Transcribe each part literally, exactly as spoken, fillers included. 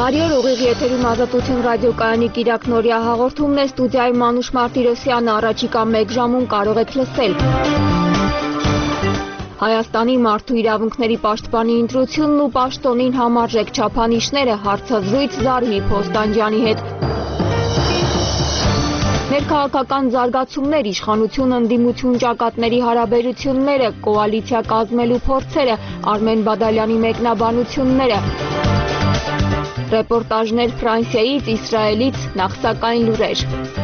Բարի օր, ուղիղ եթերում Ազատություն ռադիոկայանի կիրակնօրյա հաղորդումն է, ստուդիայում Մանուշ Մարտիրոսյանը, առաջիկա մեկ ժամում կարող եք լսել։ Հայաստանի մարդու իրավունքների պաշտպանի ընտրությունն ու պաշտոնին համարժեք չափանիշները, հարցազրույց Զարուհի Փոստանջյանի հետ։ Ներքաղաքական զարգացումներ, իշխանություն ընդդիմություն ճակատների հարաբերությունները, կոալիցիա կազմելու փորձերը, Արմեն Բադալյանի մեկնաբանությունները։ Ռեպորտաժներ Ֆրանսիայից, Իսրայելից, նախ սակայն լուրեր։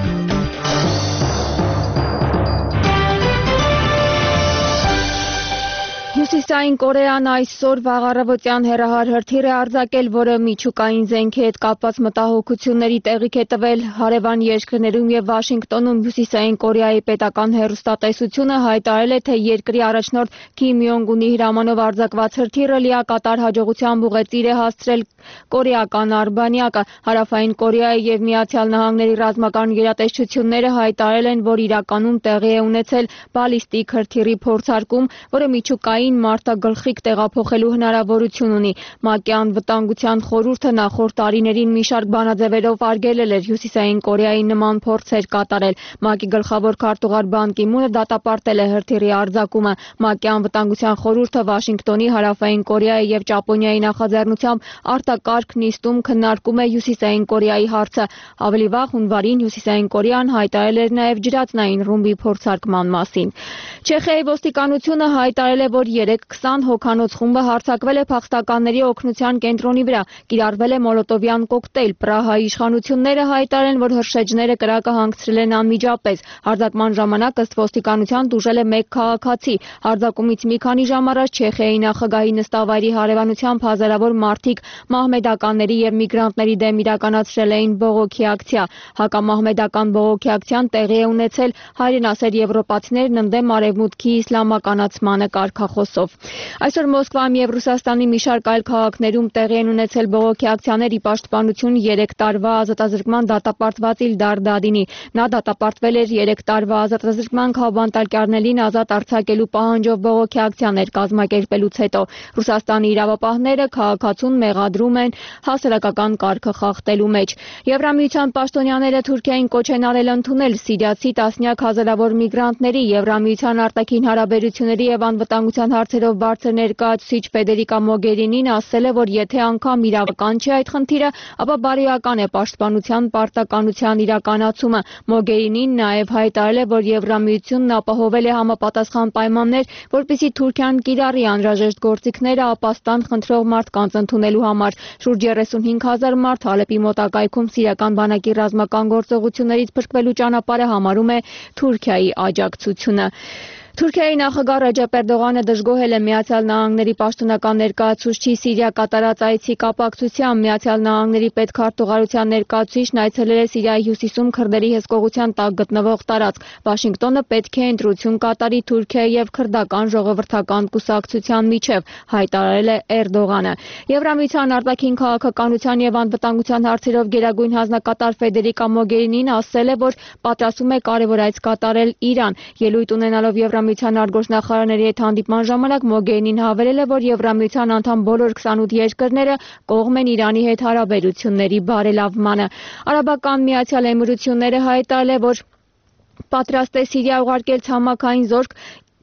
Հյուսիսային Կորեան այսօր վաղ առավոտյան հեռահար հրթիռ է արձակել, որը միջուկային զենքի հետ կապված մտահոգությունների տեղիք է տվել հարևան երկրներում եւ Վաշինգտոնում։ Հյուսիսային Կորեայի պետական հեռուստատեսությունը հայտարարել է, թե երկրի առաջնորդ Քիմ Յոնգ Ունի հրամանով արձակված հրթիռը լիակատար հաջողությամբ ուղեծիր է հասցրել կորեական արբանյակը։ Հարավային Կորեայի եւ Միացյալ Նահանգների ռազմական գերատեսչությունները հայտարարել են, որ իրականում տեղի է ունեցել բալիստիկ հրթիռի փորձարկում, որը միջուկային մարտագլխիկ տեղափոխելու հնարավորություն ունի։ ՄԱԿ-ի անվտանգության խորհուրդը նախորդ տարիներին մի շարք բանաձևերով արգելել էր Հյուսիսային Կորեայի նման փորձեր կատարել։ ՄԱԿ-ի գլխավոր քարտուղար Բան Կի Մունը դատապարտել է հրթիռի արձակումը։ ՄԱԿ-ի անվտանգության խորհուրդը Վաշինգտոնի, Հարավային Կորեայի եւ Ճապոնիայի նախաձեռնությամբ արտակարգ նիստում քննարկում է Հյուսիսային Կորեայի հարցը։ Ավելի վաղ հունվարին Հյուսիսային Կորեան հայտարարել էր նաեւ ջրածնային ռումբի փորձարկման մասին։ Չեխիայի ոստիկանությունը հայտարարել է, որ երեկ քսան հոգանոց խումբը հարձակվել է փախստականների օգնության կենտրոնի վրա, կիրառվել է մոլոտովյան կոկտեյլ։ Պրահայի իշխանությունները հայտարարել են, որ հրշեջները կրակը հանգցրել են անմիջապես։ Հարձակման ժամանակ ըստ ոստիկանության տուժել է մեկ քաղաքացի։ Հարձակումից մի քանի ժամ առաջ Չեխիայի նախագահի նստավայրի հարևանությամբ հազարավոր մարդիկ մահմեդականների եւ միգրանտների դեմ իրականացրել էին բողոքի ակցիա։ Հակամահմեդական բողոքի ակցիան տեղի է ունեցել հայրենասեր եվրոպացիներն ընդդեմ արևմուտքի իսլամականացմանը կարգախոսով։ Այսօր Մոսկվայում եւ Ռուսաստանի մի շարք այլ քաղաքներում տեղի են ունեցել բողոքի ակցիաներ ի պաշտպանություն երեք տարվա ազատազրկման դատապարտված Իլդար Դադինի։ Նա դատապարտվել էր երեք տարվա ազատազրկման քաղբանտարկյալներին ազատ արձակելու պահանջով բողոքի ակցիաներ կազմակերպելուց հետո։ Ռուսաստանի իրավապահները քաղաքացուն մեղադրում են հասարակական կարգը խախտելու մեջ։ Եվրամիության պաշտոնյաները Թուրքիային կոչ են արել ընդունել սիրիացի տասնյակ հազարավոր միգրանտների։ Եվրամիության արտաքին հարաբերությունների եւ անվտանգության հարցերով բարձր ներկայացուցիչ Ֆեդերիկա Մոգերինին ասել է, որ եթե անգամ իրավական չէ այդ խնդիրը, ապա բարոյական է պաշտպանության պարտականության իրականացումը։ Մոգերինին նաեւ հայտարարել է, որ Եվրամիությունն ապահովել է համապատասխան պայմաններ, որպեսզի Թուրքիան կիրառի անհրաժեշտ գործիքները ապաստան խնդրող մարդկանց ընդունելու համար։ Շուրջ երեսունհինգ հազար մարդ Հալեպի մոտակայքում սիրիական բանակի ռազմական գործողություններից փրկվելու ճանապարհը համարում է Թուրքիայի աջակցությունը։ Թուրքիայի նախագահ Ռեջեփ Էրդողանը դժգոհել է Միացյալ Նահանգների պաշտոնական ներկայացուցչի Սիրիա կատարած այցի կապակցությամբ։ Միացյալ Նահանգների պետքարտուղարության ներկայացուցիչն այցելել է Սիրիայի հյուսիսում քրդերի հսկողության տակ գտնվող տարածք։ Վաշինգտոնը պետք է ընտրություն կատարի Թուրքիայի եւ քրդական ժողովրդական կուսակցության միջև, հայտարարել է Էրդողանը։ Եվրամիության արտաքին քաղաքականության եւ անվտանգության հարցերով գերագույն հանձնակատար Ֆեդերիկա Մոգերինին ասել է, որ պատրաստվում է կարևոր այց կատարել Իրան։ Ելույթ ունենալով Եվրամիության արտգործնախարարների հետ հանդիպման ժամանակ Մոգերինին հավելել է, որ Եվրամիության անդամ բոլոր քսանութ երկրները կողմ են Իրանի հետ հարաբերությունների բարելավմանը։ Արաբական Միացյալ Էմիրությունները հայտարարել է, որ պատրաստ է Սիրիա ուղարկել ցամաքային զորք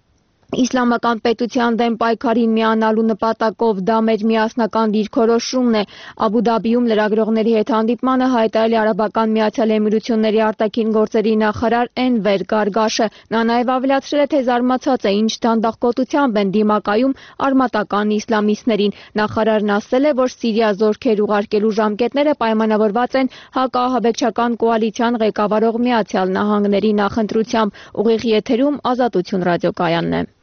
Իսլամական պետության դեմ պայքարին միանալու նպատակով։ Դա մեր միասնական դիրքորոշումն է։ Աբու Դաբիում լրագրողների հետ հանդիպմանը հայտարարել է Արաբական Միացյալ Էմիրությունների արտաքին գործերի նախարար Էնվեր Գարգաշը։ Նա նաև ավելացրել է, թե զարմացած է, ինչ դանդաղկոտությամբ են դիմակայում արմատական իսլամիստներին։ Նախարարն ասել է, որ Սիրիա զորքեր ուղարկելու ժամկետները պայմանավորված են հակաահաբեկչական կոալիցիան ղեկավարող Միացյալ Նահանգների նախընտրությամբ։ Ուղիղ եթերում Ազատություն ռադիոկայանն է։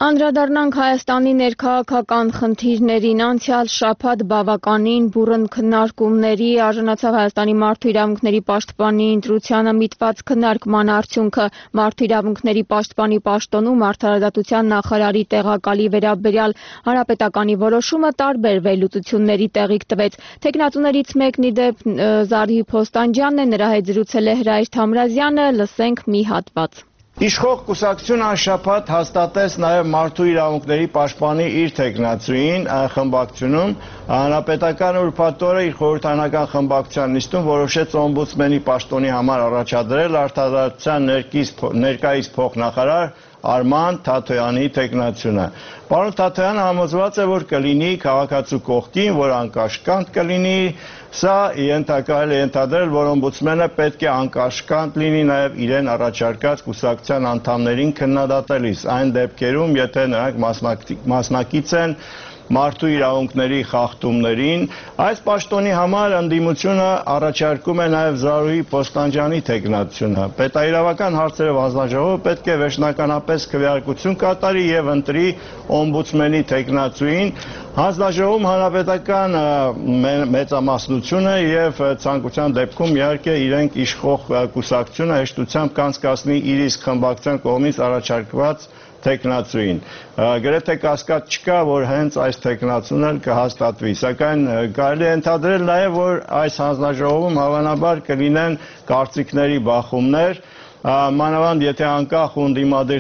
Անդրադառնանք Հայաստանի ներքաղաքական խնդիրներին, անցյալ շաբաթ բավականին բուռն քննարկումների արժանացավ Հայաստանի մարդու իրավունքների պաշտպանի ընտրությանը միտված քննարկման արդյունքը։ Մարդու իրավունքների պաշտպանի պաշտոնում արդարադատության նախարարի տեղակալի վերաբերյալ հանրապետականի որոշումը տարբեր վերլուծությունների տեղիք տվեց։ Թեկնածուներից մեկն ի դեպ Զարհի Փոստանջյանն է, նրա հետ զրուցել է Հրայր Թամրազյանը, լսենք մի հատված։ Իշխող կուսակցությունը անշաբաթ հաստատեց նաև մարդու իրավունքների պաշտպանի իր թեկնածուին խմբակցությունում, հանրապետական ուրբաթ օրը իր խորհրդարանական խմբակցության նիստում որոշեց օմբուդսմենի պաշտոնի համար առաջադրել արդարադատության ներկայիս փոխնախարար Արման Թաթոյանի թեկնածությունը։ Պարոն Թաթոյանը համոզված է, որ կլինի քաղաքացու կողքին, որ անկաշկանդ կլինի, սա ենթակայել է ենթադրել, որ օմբուդսմենը պետք է անկաշկանդ լինի նաև իրեն առաջարկած կուսակցության անդամներին քննադատելիս, այն դեպքերում, եթե նրանք մասնակից են մարդու իրավունքների խախտումներին։ Այս պաշտոնի համար ընդդիմությունը առաջարկում է նաև Զարուհի Փոստանջյանի թեկնածությունը։ Պետաիրավական հարցերով հանձնաժողովը պետք է վերջնականապես քվեարկություն կատարի եւ ընտրի օմբուդսմենի թեկնածուին։ Հանձնաժողովում հանրապետական մեծամասնությունը եւ ցանկության դեպքում իհարկե իրենք իշխող կուսակցությունը հեշտությամբ կանցկացնի իր իսկ խմբակցության կողմից առաջարկված թեկնածուին։ Գրեթե կասկած չկա, որ հենց այս թեկնածուն էլ կհաստատվի, սակայն կարելի է ենթադրել նաև, որ այս հանձնաժողովում հավանաբար կլինեն կարծիքների բախումներ, մանավանդ եթե անկախ ու ընդդիմադիր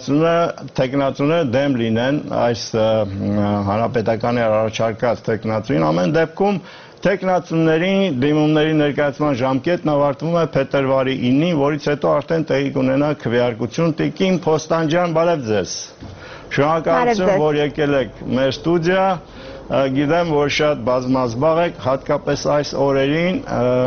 թեկնածուները դեմ լինեն այս հանրապետականի առաջարկած թեկնածուին, ամեն դեպքում թեկնածուների դիմումների ներկայացման ժամկետն ավարտվում է փետրվարի ինին, որից հետո արդեն տեղի կունենա քվեարկություն։ Տիկին Փոստանջյան, բարև ձեզ։ Շնորհակալություն, որ եկել եք մեր ստուդիա։ Գիտեմ, որ շատ բազմազբաղ եք, հատկապես այս օրերին։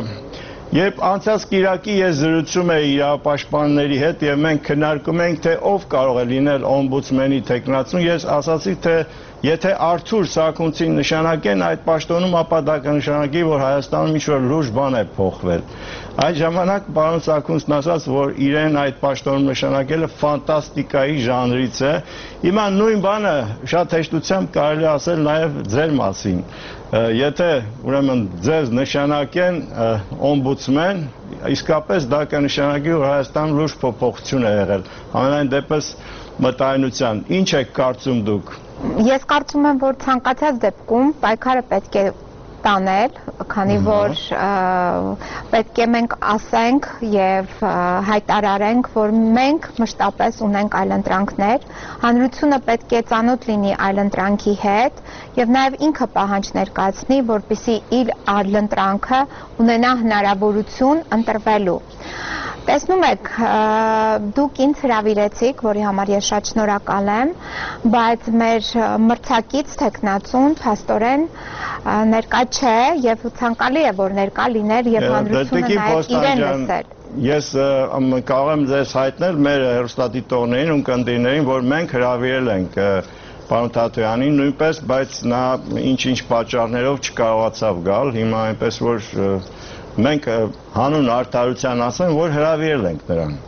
Երբ անցած կիրակի ես զրուցում էի իրավապաշտպանների հետ եւ մենք քննարկում ենք, թե ով կարող է լինել օմբուդսմենի թեկնածուն, ես ասացի, թե եթե Արթուր Սաքունցին նշանակեն այդ պաշտոնում, ապա դա կնշանակի, որ Հայաստանում ինչ-որ լուրջ բան է փոխվել։ Այդ ժամանակ պարոն Սաքունցն ասաց, որ իրեն այդ պաշտոնում նշանակելը ֆանտաստիկայի ժանրից է։ Հիմա նույն բանը շատ հեշտությամբ կարելի ասել նաև ձեր մասին։ Եթե ուրեմն ձեզ նշանակեն օմբուդսմեն, իսկապես դա կնշանակի, որ Հայաստանում լուրջ փոփոխություն է եղել։ Համենայն դեպս մտայնության, ինչ եք կարծում դուք։ Ես կարծում եմ, որ ցանկացած դեպքում պայքարը պետք է տանել, քանի որ պետք է մենք ասենք եւ հայտարարենք, որ մենք մշտապես ունենք այլընտրանքներ, հանրությունը պետք է ծանոթ լինի այլընտրանքի հետ եւ նաեւ ինքը պահանջ ներկայացնի, որպեսզի իր այլընտրանքը ունենա հնարավորություն ընտրվելու։ Տեսնում եք, դուք ինձ հրավիրեցիք, որի համար ես շատ շնորհակալ եմ, բայց մեր մրցակից թեկնածուն փաստորեն ներկա չէ եւ ցանկալի է, որ ներկա լիներ եւ հանրությունը նաեւ իրեն լսեր։ Ես կարող եմ ձեզ հայտնել մեր հեռուստադիտողներին ու կնդիրներին, որ մենք հրավիրել ենք պարոն Թաթոյանին նույնպես, բայց նա ինչ-ինչ պատճառներով չկարողացավ գալ, հիմա այնպես որ մենք հանուն արդարության ասեմ, որ հրավիրել ենք նրան։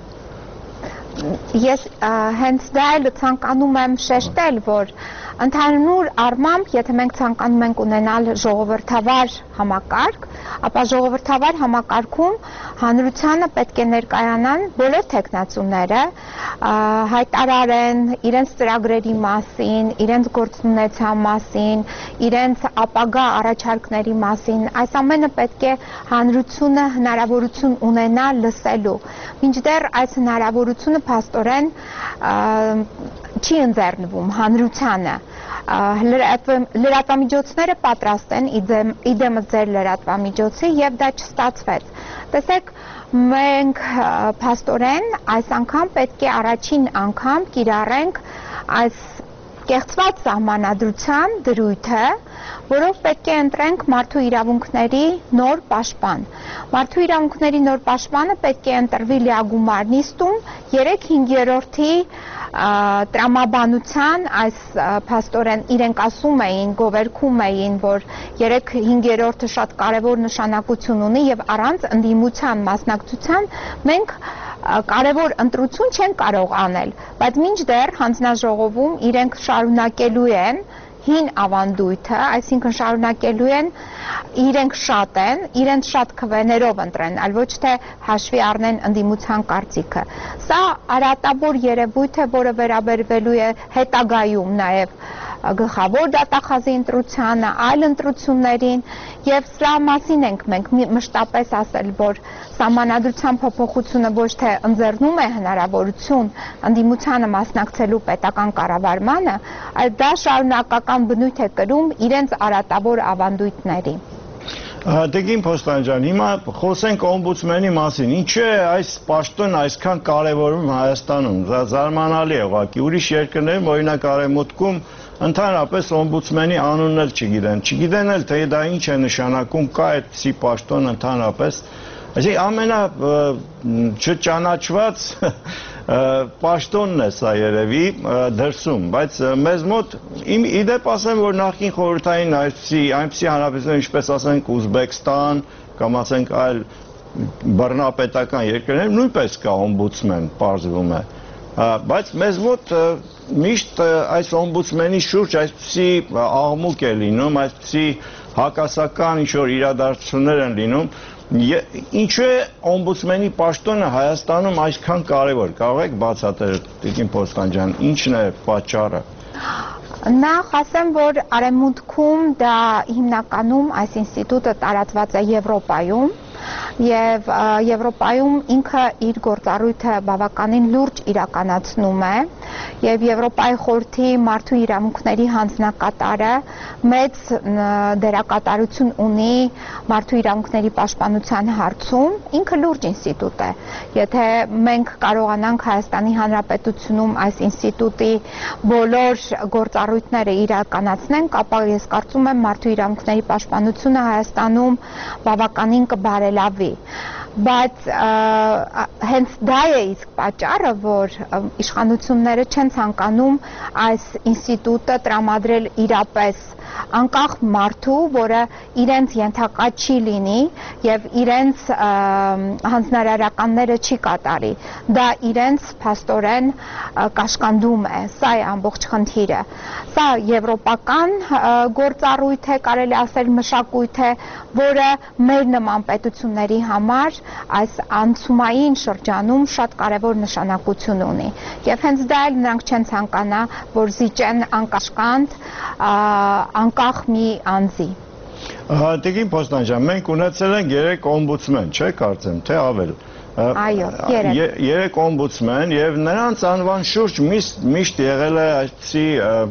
Ես հենց դա էլ ցանկանում եմ շեշտել, որ ընդհանուր առմամբ, եթե մենք ցանկանում ենք ունենալ ժողովրդավար համակարգ, ապա ժողովրդավար համակարգում հանրությանը պետք է ներկայանան բոլոր թեկնածուները, հայտարարեն իրենց ծրագրերի մասին, իրենց գործունեության մասին, իրենց ապագա առաջարկների մասին, այս ամենը պետք է հանրությունը հնարավորություն ունենա լսելու։ Մինչդեռ այս հնարավորությունը փաստորեն չի ընձեռնվում հանրությանը։ Լրատվամիջոցները պատրաստ են իդեմը ձեր լրատվամիջոցի եւ դա չստացվեց։ Տեսեք, մենք փաստորեն այս անգամ պետք է առաջին անգամ կիրառենք այս կեղծված սահմանադրության դրույթը, որով պետք է ընտրենք մարդու իրավունքների նոր պաշտպան։ Մարդու իրավունքների նոր պաշտպանը պետք է ընտրվի լիագումար նիստում երեք հինգերորդի տրամաբանության, այս փաստորեն իրենք ասում էին, գովերքում էին, որ երեք հինգերորդը շատ կարևոր նշանակություն ունի եւ առանց ընդդիմության մասնակցության մենք կարևոր ընտրություն չեն կարող անել, բայց մինչդեռ հանձնաժողովում իրենք շարունակելու են հին ավանդույթը, այսինքն շարունակելու են իրենք շատ են, իրենց շատ քվեներով ընտրեն, այլ ոչ թե հաշվի առնեն ընդդիմության կարծիքը։ Սա արատավոր երևույթ է, որը վերաբերվելու է հետագայում նաև գլխավոր դատախազի ընտրությանը, այլ ընտրություններին, եւ սրա մասին ենք մենք մշտապես ասել, որ սահմանադրության փոփոխությունը ոչ թե ընձեռնում է հնարավորություն ընդդիմությանը մասնակցելու պետական կառավարմանը, այլ դա շարունակական բնույթ է կրում իրենց արատավոր ավանդույթների։ Տիկին Փոստանջան, հիմա խոսենք օմբուդսմենի մասին։ Ինչու է այս պաշտոնը այսքան կարևորում Հայաստանում։ Զարմանալի է ուղղակի։ Ուրիշ երկրներում, օրինակ Արևմուտքում, ընդհանրապես օմբուդսմենի անունն էլ չգիտեն։ Չգիտեն էլ, թե դա ինչ է նշանակում, կա այդպիսի պաշտոն ընդհանրապես։ Այսինքն ամենա չճանաչված պաշտոնն է սա երևի դրսում, բայց մեզ մոտ իդեպ ասեմ, որ նախկին խորհրդային այսպիսի այնպիսի հանրապետություն, ինչպես ասենք Ուզբեկստան կամ ասենք այլ բռնապետական երկրներ, նույնպես կա օմբուդսմեն, պարզվում է, բայց մեզ մոտ միշտ այս օմբուդսմենի շուրջ այսպիսի աղմուկ է լինում, այսպիսի հակասական ինչ-որ իրադարձություններ են լինում։ Ինչու է օմբուդսմենի պաշտոնը Հայաստանում այսքան կարևոր, կարող եք բացատրել, Տիկին Փոստանջան, ինչն է պատճառը։ Նախ ասեմ, որ Արևմուտքում դա հիմնականում այս ինստիտուտը տարածված է Եվրոպայում, եւ Եվրոպայում ինքը իր գործառույթը բավականին լուրջ իրականացնում է եւ Եվրոպայի խորհրդի մարդու իրավունքների հանձնակատարը մեծ դերակատարություն ունի մարդու իրավունքների պաշտպանության հարցում, ինքը լուրջ ինստիտուտ է։ Եթե մենք կարողանանք Հայաստանի Հանրապետությունում այս ինստիտուտի բոլոր գործառույթները իրականացնենք, ապա ես կարծում եմ մարդու իրավունքների պաշտպանությունը Հայաստանում բավականին կբարելավի։ Բայց հենց դա է իսկ պատճառը, որ իշխանությունները չեն ցանկանում այս ինստիտուտը տրամադրել իրապես անկախ մարդու, որը իրենց ենթակա չի լինի եւ իրենց հանձնարարականները չի կատարի։ Դա իրենց փաստորեն կաշկանդում է, սա է ամբողջ խնդիրը։ Սա եվրոպական գործառույթ է, կարելի ասել մշակույթ է, որը մեր նման պետությունների համար այս անցումային շրջանում շատ կարևոր նշանակություն ունի։ Եվ հենց դա էլ նրանք չեն ցանկանա, որ զիջեն անկաշկանդ անկախ մի անձի։ Տիկին Փոստանջան, մենք ունեցել ենք երեք օմբուդսմեն, չէ՞ կարծեմ, թե ավել։ Այո, երեք։ Երեք օմբուդսմեն եւ նրանց անվան շուրջ միշտ եղել է այսպիսի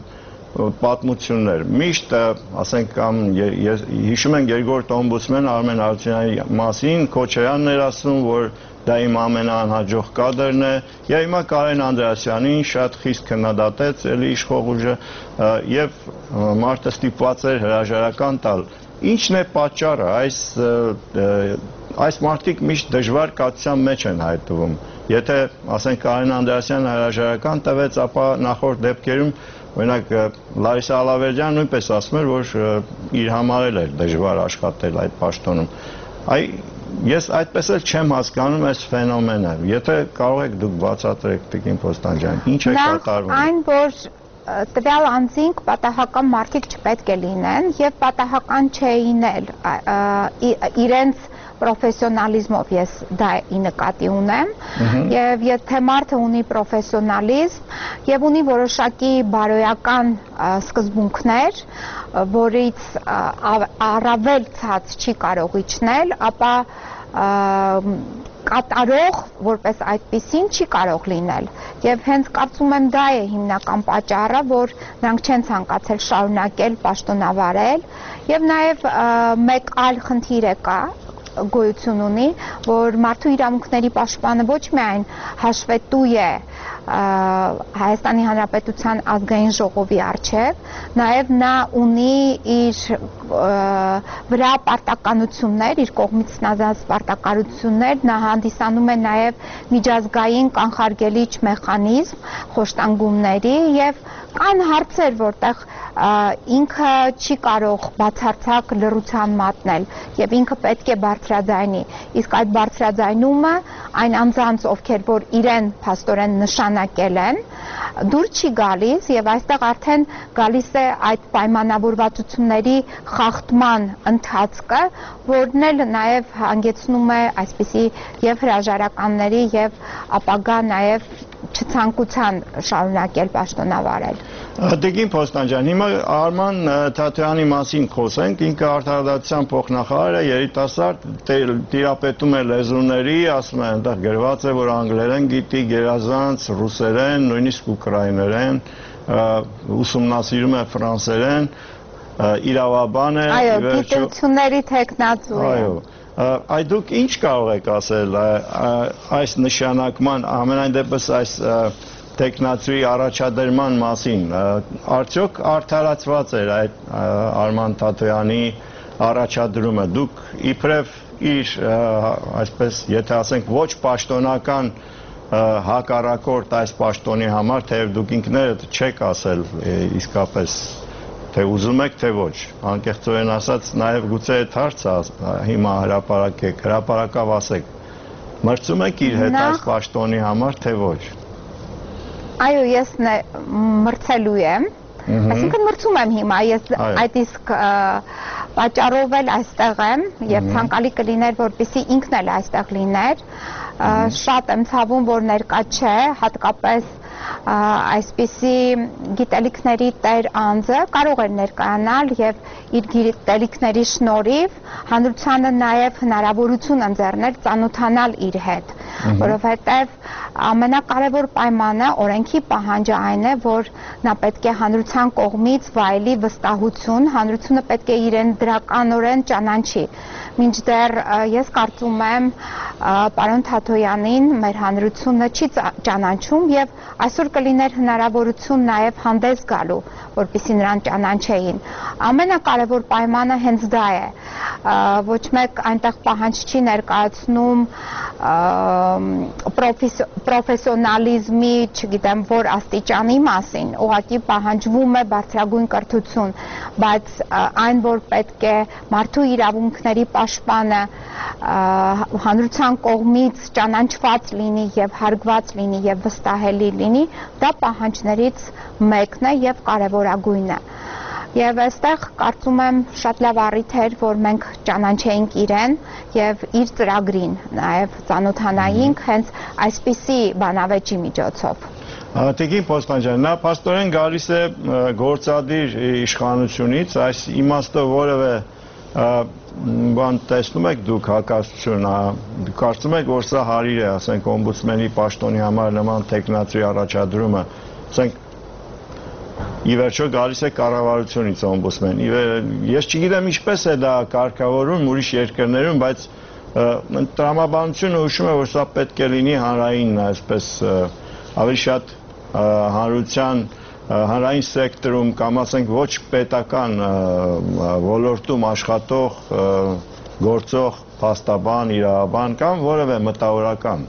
պատմություններ։ Միշտ, ասենք, կամ հիշում ենք երկրորդ օմբուդսմեն Արմեն Արությունյանի մասին, Քոչարյանն էր ասում, որ դա իմ ամենաանհաջող կադրն է, եւ հիմա Կարեն Անդրեասյանին շատ խիստ քննադատեց էլի իշխող ուժը եւ մարդը ստիպված էր հրաժարական տալ։ Ինչն է պատճառը, այս այս մարդիկ միշտ դժվար կացության մեջ են հայտնվում։ Եթե ասենք Կարեն Անդրեասյանը հրաժարական տվեց, ապա նախորդ դեպքերում օրինակ Լարիսա Ալավերդյանը նույնպես ասում էր, որ իր համար էլ էր դժվար աշխատել այդ պաշտոնում։ Այ ես այդպես էլ չեմ հասկանում այս ֆենոմենը։ Եթե կարող եք դուք բացատրեք, Տիկին Փոստանջան, ինչ է կատարվում։ Այն, որ տվյալ անձինք պատահական մարդիկ չպետք է լինեն եւ պատահական չէին էլ իրենց պրոֆեսիոնալիզմով ես դա ի նկատի ունեմ եւ եթե մարդը ունի պրոֆեսիոնալիզմ եւ ունի որոշակի բարոյական սկզբունքներ, որից առավել ցած չի կարող իջնել, ապա կատարող որպես այդպիսին չի կարող լինել եւ հենց կարծում եմ դա է հիմնական պատճառը, որ նրանք չեն ցանկացել շարունակել պաշտոնավարել եւ նաեւ մեկ այլ խնդիր է կա գոյություն ունի, որ մարդու իրավունքների պաշտպանը ոչ միայն հաշվետու է Հայաստանի Հանրապետության ազգային ժողովի առջև, նաև նա ունի իր վրա պարտականություններ, իր կողմից ստանձնած պարտականություններ, նա հանդիսանում է նաև միջազգային կանխարգելիչ մեխանիզմ խոշտանգումների եւ կան հարցեր, որտեղ ինքը չի կարող բացարձակ լռության մատնել եւ ինքը պետք է բարձրաձայնի, իսկ այդ բարձրաձայնումը այն անձանց, ովքեր որ իրեն փաստորեն նշանակել են, դուր չի գալիս եւ այստեղ արդեն գալիս է այդ պայմանավորվածությունների խախտման ընթացքը, որն էլ նաեւ հանգեցնում է այսպիսի եւ հրաժարականների եւ ապագա նաեւ չցանկության շարունակել պաշտոնավարել։ Տիկին Փոստանջան, հիմա Արման Թաթոյանի մասին խոսենք, ինքը արտարադատության փոխնախարար է, երիտասարդ, տիրապետում է լեզուների, ասում է այնտեղ գրված է, որ անգլերեն գիտի, գերազանց, ռուսերեն, նույնիսկ ուկրաիներեն, ուսումնասիրում է ֆրանսերեն, իրավաբան է։ Այո, գիտությունների թեկնածու է։ Այո։ Այդ դուք ինչ կարող եք ասել այս նշանակման, ամենայն դեպս այս տեխնացուի առաջադրման մասին, արդյոք արդարացված էր այդ Արման Թաթոյանի առաջադրումը, դուք իբրև իր, այսպես, եթե ասենք ոչ պաշտոնական հակառակորդ այս պաշտոնի համար, թեև դուք ինքներդ չեք ասել իսկապես թե ուզում եք, թե ոչ, անկեղծորեն ասած, նաև գուցե այդ հարցը հիմա հրապարակեք, հրապարակավ ասեք, մրցում եք իր հետ այս պաշտոնի համար, թե ոչ։ Այո, ես մրցելու եմ, այսինքն մրցում եմ հիմա, ես այդ իսկ պատճառով էլ այստեղ եմ եւ ցանկալի կլիներ, որպեսզի ինքն էլ այստեղ լիներ, շատ եմ ցավում, որ ներկա չէ, հատկապես այսպիսի գիտելիքների տեր անձը կարող էր ներկայանալ եւ իր գիտելիքների շնորհիվ հանրությանը նաեւ հնարավորություն ընձեռնել ծանոթանալ իր հետ, որովհետեւ ամենակարևոր պայմանը օրենքի պահանջը այն է, որ նա պետք է հանրության կողմից վայելի վստահություն, հանրությունը պետք է իրեն դրականորեն ճանաչի։ Մինչդեռ ես կարծում եմ պարոն Թաթոյանին մեր հանրությունը չի ճանաչում եւ այսօր կլիներ հնարավորություն նաեւ հանդես գալու, որպեսզի նրան ճանաչեին։ Ամենակարևոր պայմանը հենց դա է։ Ոչ մեկ այնտեղ պահանջ չի ներկայացնում պրոֆեսիոնալիզմի, չգիտեմ, որ աստիճանի մասին, ուղղակի պահանջվում է բարձրագույն կրթություն, բայց այն, որ պետք է մարդու իրավունքների պաշտպանը հանրության կողմից ճանաչված լինի եւ հարգված լինի եւ վստահելի լինի, դա պահանջներից մեկն է եւ կարեւորագույնը։ Եվ այստեղ կարծում եմ շատ լավ առիթ էր, որ մենք ճանաչեինք իրեն եւ իր ծրագրին, նաեւ ծանոթանայինք հենց այսպիսի բանավեճի միջոցով։ Տիկին Փոստանջան, նա փաստորեն գալիս է գործադիր իշխանությունից, այս իմաստով որևէ բան տեսնում եք դուք հակասություն, կարծում եք, որ սա հարիր է, ասենք օմբուդսմենի պաշտոնի համար նման տեխնացուի առաջադրումը, ասենք ի վերջո գալիս է կառավարությունից օմբուդսմեն։ Ես չգիտեմ ինչպես է դա կարգավորում ուրիշ երկրներում, բայց տրամաբանությունը հուշում է, որ սա պետք է լինի հանրային, այսպես ավելի շատ հանրության հանրային սեկտորում կամ ասենք ոչ պետական ոլորտում աշխատող գործող փաստաբան, իրավաբան կամ որևէ մտավորական։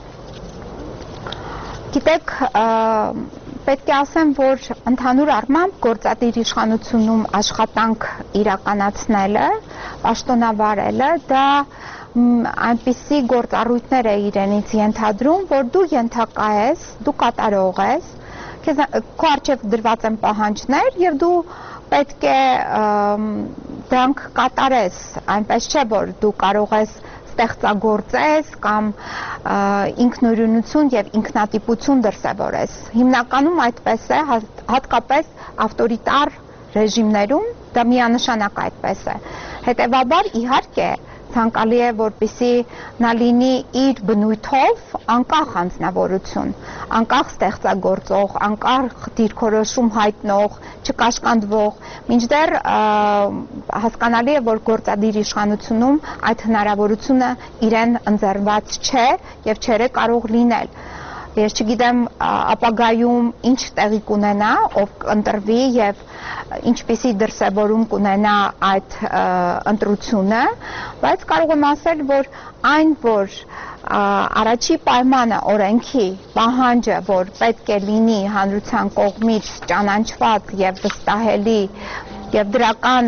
Գիտեք, պետք է ասեմ, որ ընդհանուր առմամբ գործադիր իշխանությունում աշխատանք իրականացնելը, պաշտոնավարելը, դա այնպիսի գործառույթներ է իրենից ենթադրում, որ դու ենթակա ես, դու կատարող ես, քո առջև դրված են պահանջներ եւ դու պետք է դրանք կատարես, այնպես չէ, որ դու կարող ես ստեղծագործես կամ ինքնուրույնություն եւ ինքնատիպություն դրսեւորես։ Հիմնականում այդպես է, հատկապես ավտորիտար ռեժիմներում դա միանշանակ այդպես է։ Հետևաբար իհարկե ցանկալի է, որպեսզի նա լինի իր բնույթով անկախ անձնավորություն, անկախ ստեղծագործող, անկախ դիրքորոշում հայտնող, չկաշկանդվող, մինչդեռ հասկանալի է, որ գործադիր իշխանությունում այդ հնարավորությունը իրեն ընձեռված չէ եւ չէ կարող լինել։ Ես չգիտեմ ապագայում ինչ տեղի կունենա, ով կընտրվի եւ ինչպիսի դրսևորում կունենա այդ ընտրությունը, բայց կարող եմ ասել, որ այն, որ Առաջի պայմանը օրենքի պահանջը, որ պետք է լինի հանրության կողմից ճանաչված եւ վստահելի եւ դրական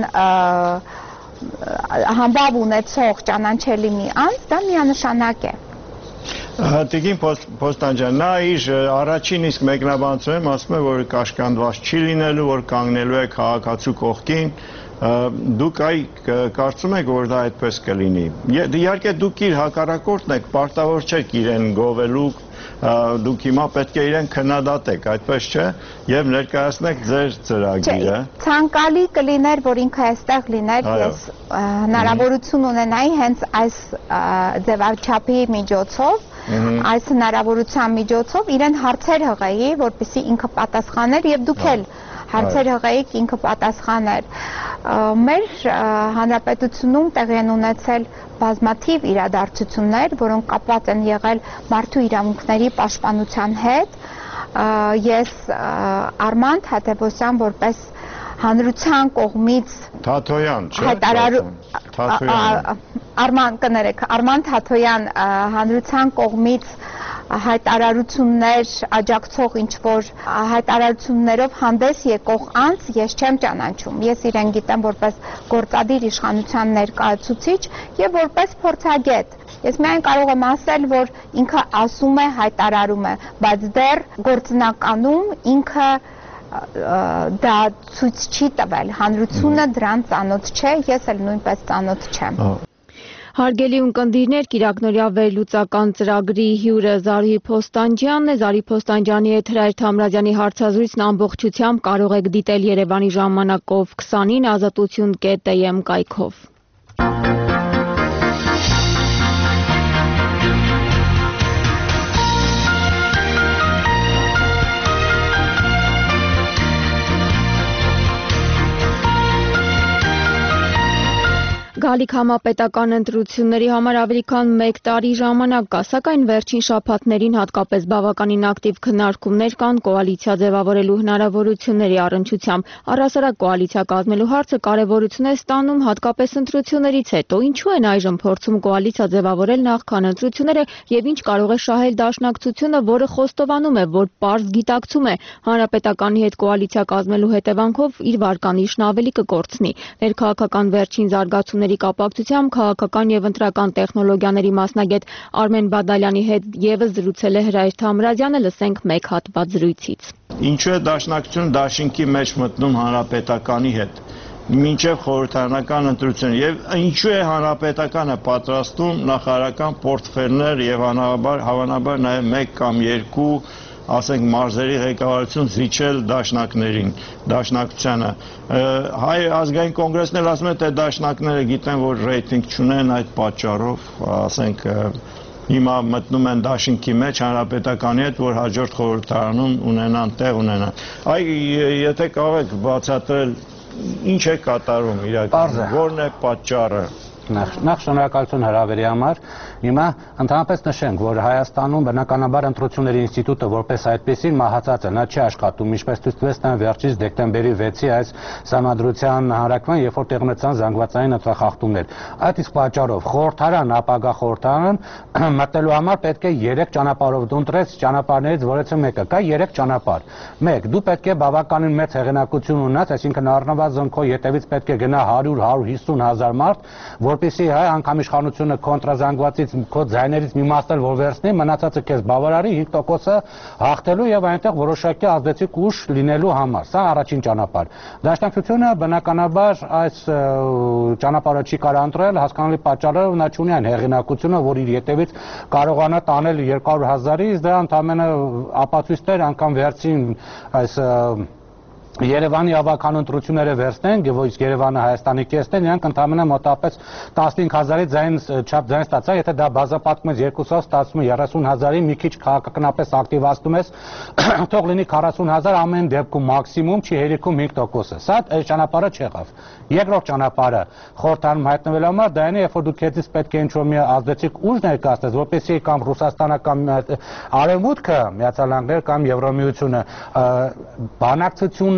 համբավ ունեցող ճանաչելի մի անձ, դա միանշանակ է։ Տիկին Պոստանջյան, նա իր առաջին իսկ մեկնաբանությունում ասում է, որ կաշկանդված չի լինելու, որ կանգնելու է քաղաքացու կողքին, դուք այ կարծում եք, որ դա այդպես կլինի։ Իհարկե դուք իր հակառակորդն եք, պարտավոր չեք իրեն գովելու, դուք հիմա պետք է իրեն քննադատեք, այդպես չէ, եւ ներկայացնեք ձեր ծրագիրը։ Ցանկալի կլիներ, որ ինքը այստեղ լիներ, ես հնարավորություն ունենայի հենց այս ձևաչափի միջոցով, այս հնարավորության միջոցով իրեն հարցեր հղեի, որպեսզի ինքը պատասխաներ եւ դուք էլ հարցեր հղեիք, ինքը պատասխաներ։ Մեր հանրապետությունում տեղի են ունեցել բազմաթիվ իրադարձություններ, որոնք կապված են եղել մարդու իրավունքների պաշտպանության հետ։ Ես Արման Թադևոսյան որպես հանրության կողմից Թաթոյան, չէ՞։ Թաթոյան։ Արման կներեք, Արման Թաթոյան հանրության կողմից հայտարարություններ աջակցող ինչ-որ հայտարարություններով հանդես եկող անձ ես չեմ ճանաչում։ Ես իրեն գիտեմ որպես գործադիր իշխանության ներկայացուցիչ եւ որպես փորձագետ։ Ես միայն կարող եմ ասել, որ ինքը ասում է, հայտարարում է, բայց դեռ գործնականում ինքը դա ցույց չի տվել, հանրությունը դրան ծանոթ չէ, ես էլ նույնպես ծանոթ չեմ։ Հարգելի ունկնդիրներ, Կիրակնօրյա վերլուծական ծրագրի հյուրը Զարուհի Փոստանջյանն է, Զարուհի Փոստանջյանի հետ Հրայր Թամրազյանի հարցազրույցն ամբողջությամբ կարող եք դիտել Երևանի ժամանակով քսանին ազատություն կետ am կայքով։ Գալիք համապետական ընտրությունների համար ավելի քան մեկ տարի ժամանակ կա, սակայն վերջին շաբաթներին հատկապես բավականին ակտիվ քննարկումներ կան կոալիցիա ձևավորելու հնարավորությունների առնչությամբ։ Առհասարակ կոալիցիա կազմելու հարցը կարևորություն է ստանում հատկապես ընտրություններից հետո։ Ինչու են այժմ փորձում կոալիցիա ձևավորել նախքան ընտրությունները եւ ինչ կարող է շահել դաշնակցությունը, որը խոստովանում է, որ պարզ գիտակցում է հանրապետականի հետ կոալիցիա կազմելու հետևանքով իր վարկանիշն ավելի կկորցնի։ Ներքաղաքական վերջին զարգացումների կապակցությամբ քաղաքական եւ ընտրական տեխնոլոգիաների մասնագետ Արմեն Բադալյանի հետ եւս զրուցել է Հրայր Թամրազյանը, լսենք մեկ հատված զրույցից։ Ինչու է դաշնակցությունը դաշինքի մեջ մտնում հանրապետականի հետ մինչև խորհրդարանական ընտրություն եւ ինչու է հանրապետականը պատրաստում նախարարական պորտֆելներ եւ հավանաբար նաեւ մեկ կամ երկու ասենք մարզերի ղեկավարություն զիջել դաշնակներին, դաշնակցությանը։ Հայ ազգային կոնգրեսն էլ ասում է, թե դաշնակները գիտեն, որ ռեյտինգ չունեն այդ պատճառով, ասենք հիմա մտնում են դաշինքի մեջ հանրապետականի հետ, որ հաջորդ խորհրդարանում ունենան, տեղ ունենան։ Այ եթե կարող եք բացատրել, ինչ է կատարում իրականում, որն է պատճառը։ Նախ շնորհակալություն հրավերի համար։ Հիմա ընդհանրապես նշենք, որ Հայաստանում բնականաբար ընտրությունների ինստիտուտը որպես այդպեսին մահացած է, նա չի աշխատում, ինչպես ցույց տվեց վերջից դեկտեմբերի վեցի այս համադրության հանրակրթան, երբ որ տեղի ունեցան զանգվածային ընտրախախտումներ։ Այդ իսկ պատճառով խորհրդարան, ապագա խորհրդարան մտելու համար պետք է երեք ճանապարհով դու ընտրես ճանապարհներից որևէ մեկը, կա երեք ճանապարհ։ Մեկ, դու պետք է բավականին մեծ հեղինակություն ունենաս, այսինքն առնվազն քո ետևից պետք է գնա հարյուր հարյուր հիսուն հազար մարդ, որպեսզի հայ անգամ իշխանությունը կոնտրազանգվածից քո ձայներից մի մասը որ վերցնի, մնացածը քեզ բավարարի հինգ տոկոսը հաղթելու եւ այնտեղ որոշակի ազդեցիկ ուժ լինելու համար։ Սա առաջին ճանապարհ։ Դաշնակցությունը բնականաբար այս ճանապարհը չի կարող ընտրել, հասկանալի պատճառով նա չունի այն հեղինակությունը, որ իր ետևից կարողանա տանել երկու հարյուր հազարից, դա ընդհանրապես ապացույցներ անգամ վերցին այս Երևանի ավական ընտրությունները վերցնենք, եւ ոչ Երևանը Հայաստանի կեսն է, նրանք ընդհանրապես մոտավորապես տասնհինգ հազարից ձայն չափ ձայն ստացա, եթե դա բազապատկում ես երկուսով ստացվում է երեսուն հազարի, մի քիչ քաղաքականապես ակտիվացնում ես, թող լինի քառասուն հազար, ամեն դեպքում մաքսիմում չի հերիքում հինգ տոկոսը։ Սա այս ճանապարհը չեղավ։ Երկրորդ ճանապարհը խորհրդարանում հայտնվելու համար դա είναι, երբ որ դու քեզից պետք է ինչ-որ մի ազդեցիկ ուժ ներկայացնես, որպեսզի կամ Ռուսաստանը կամ Արևմուտքը, Միացյալ Նահանգները կամ Եվրոմիությունը բանակցություններ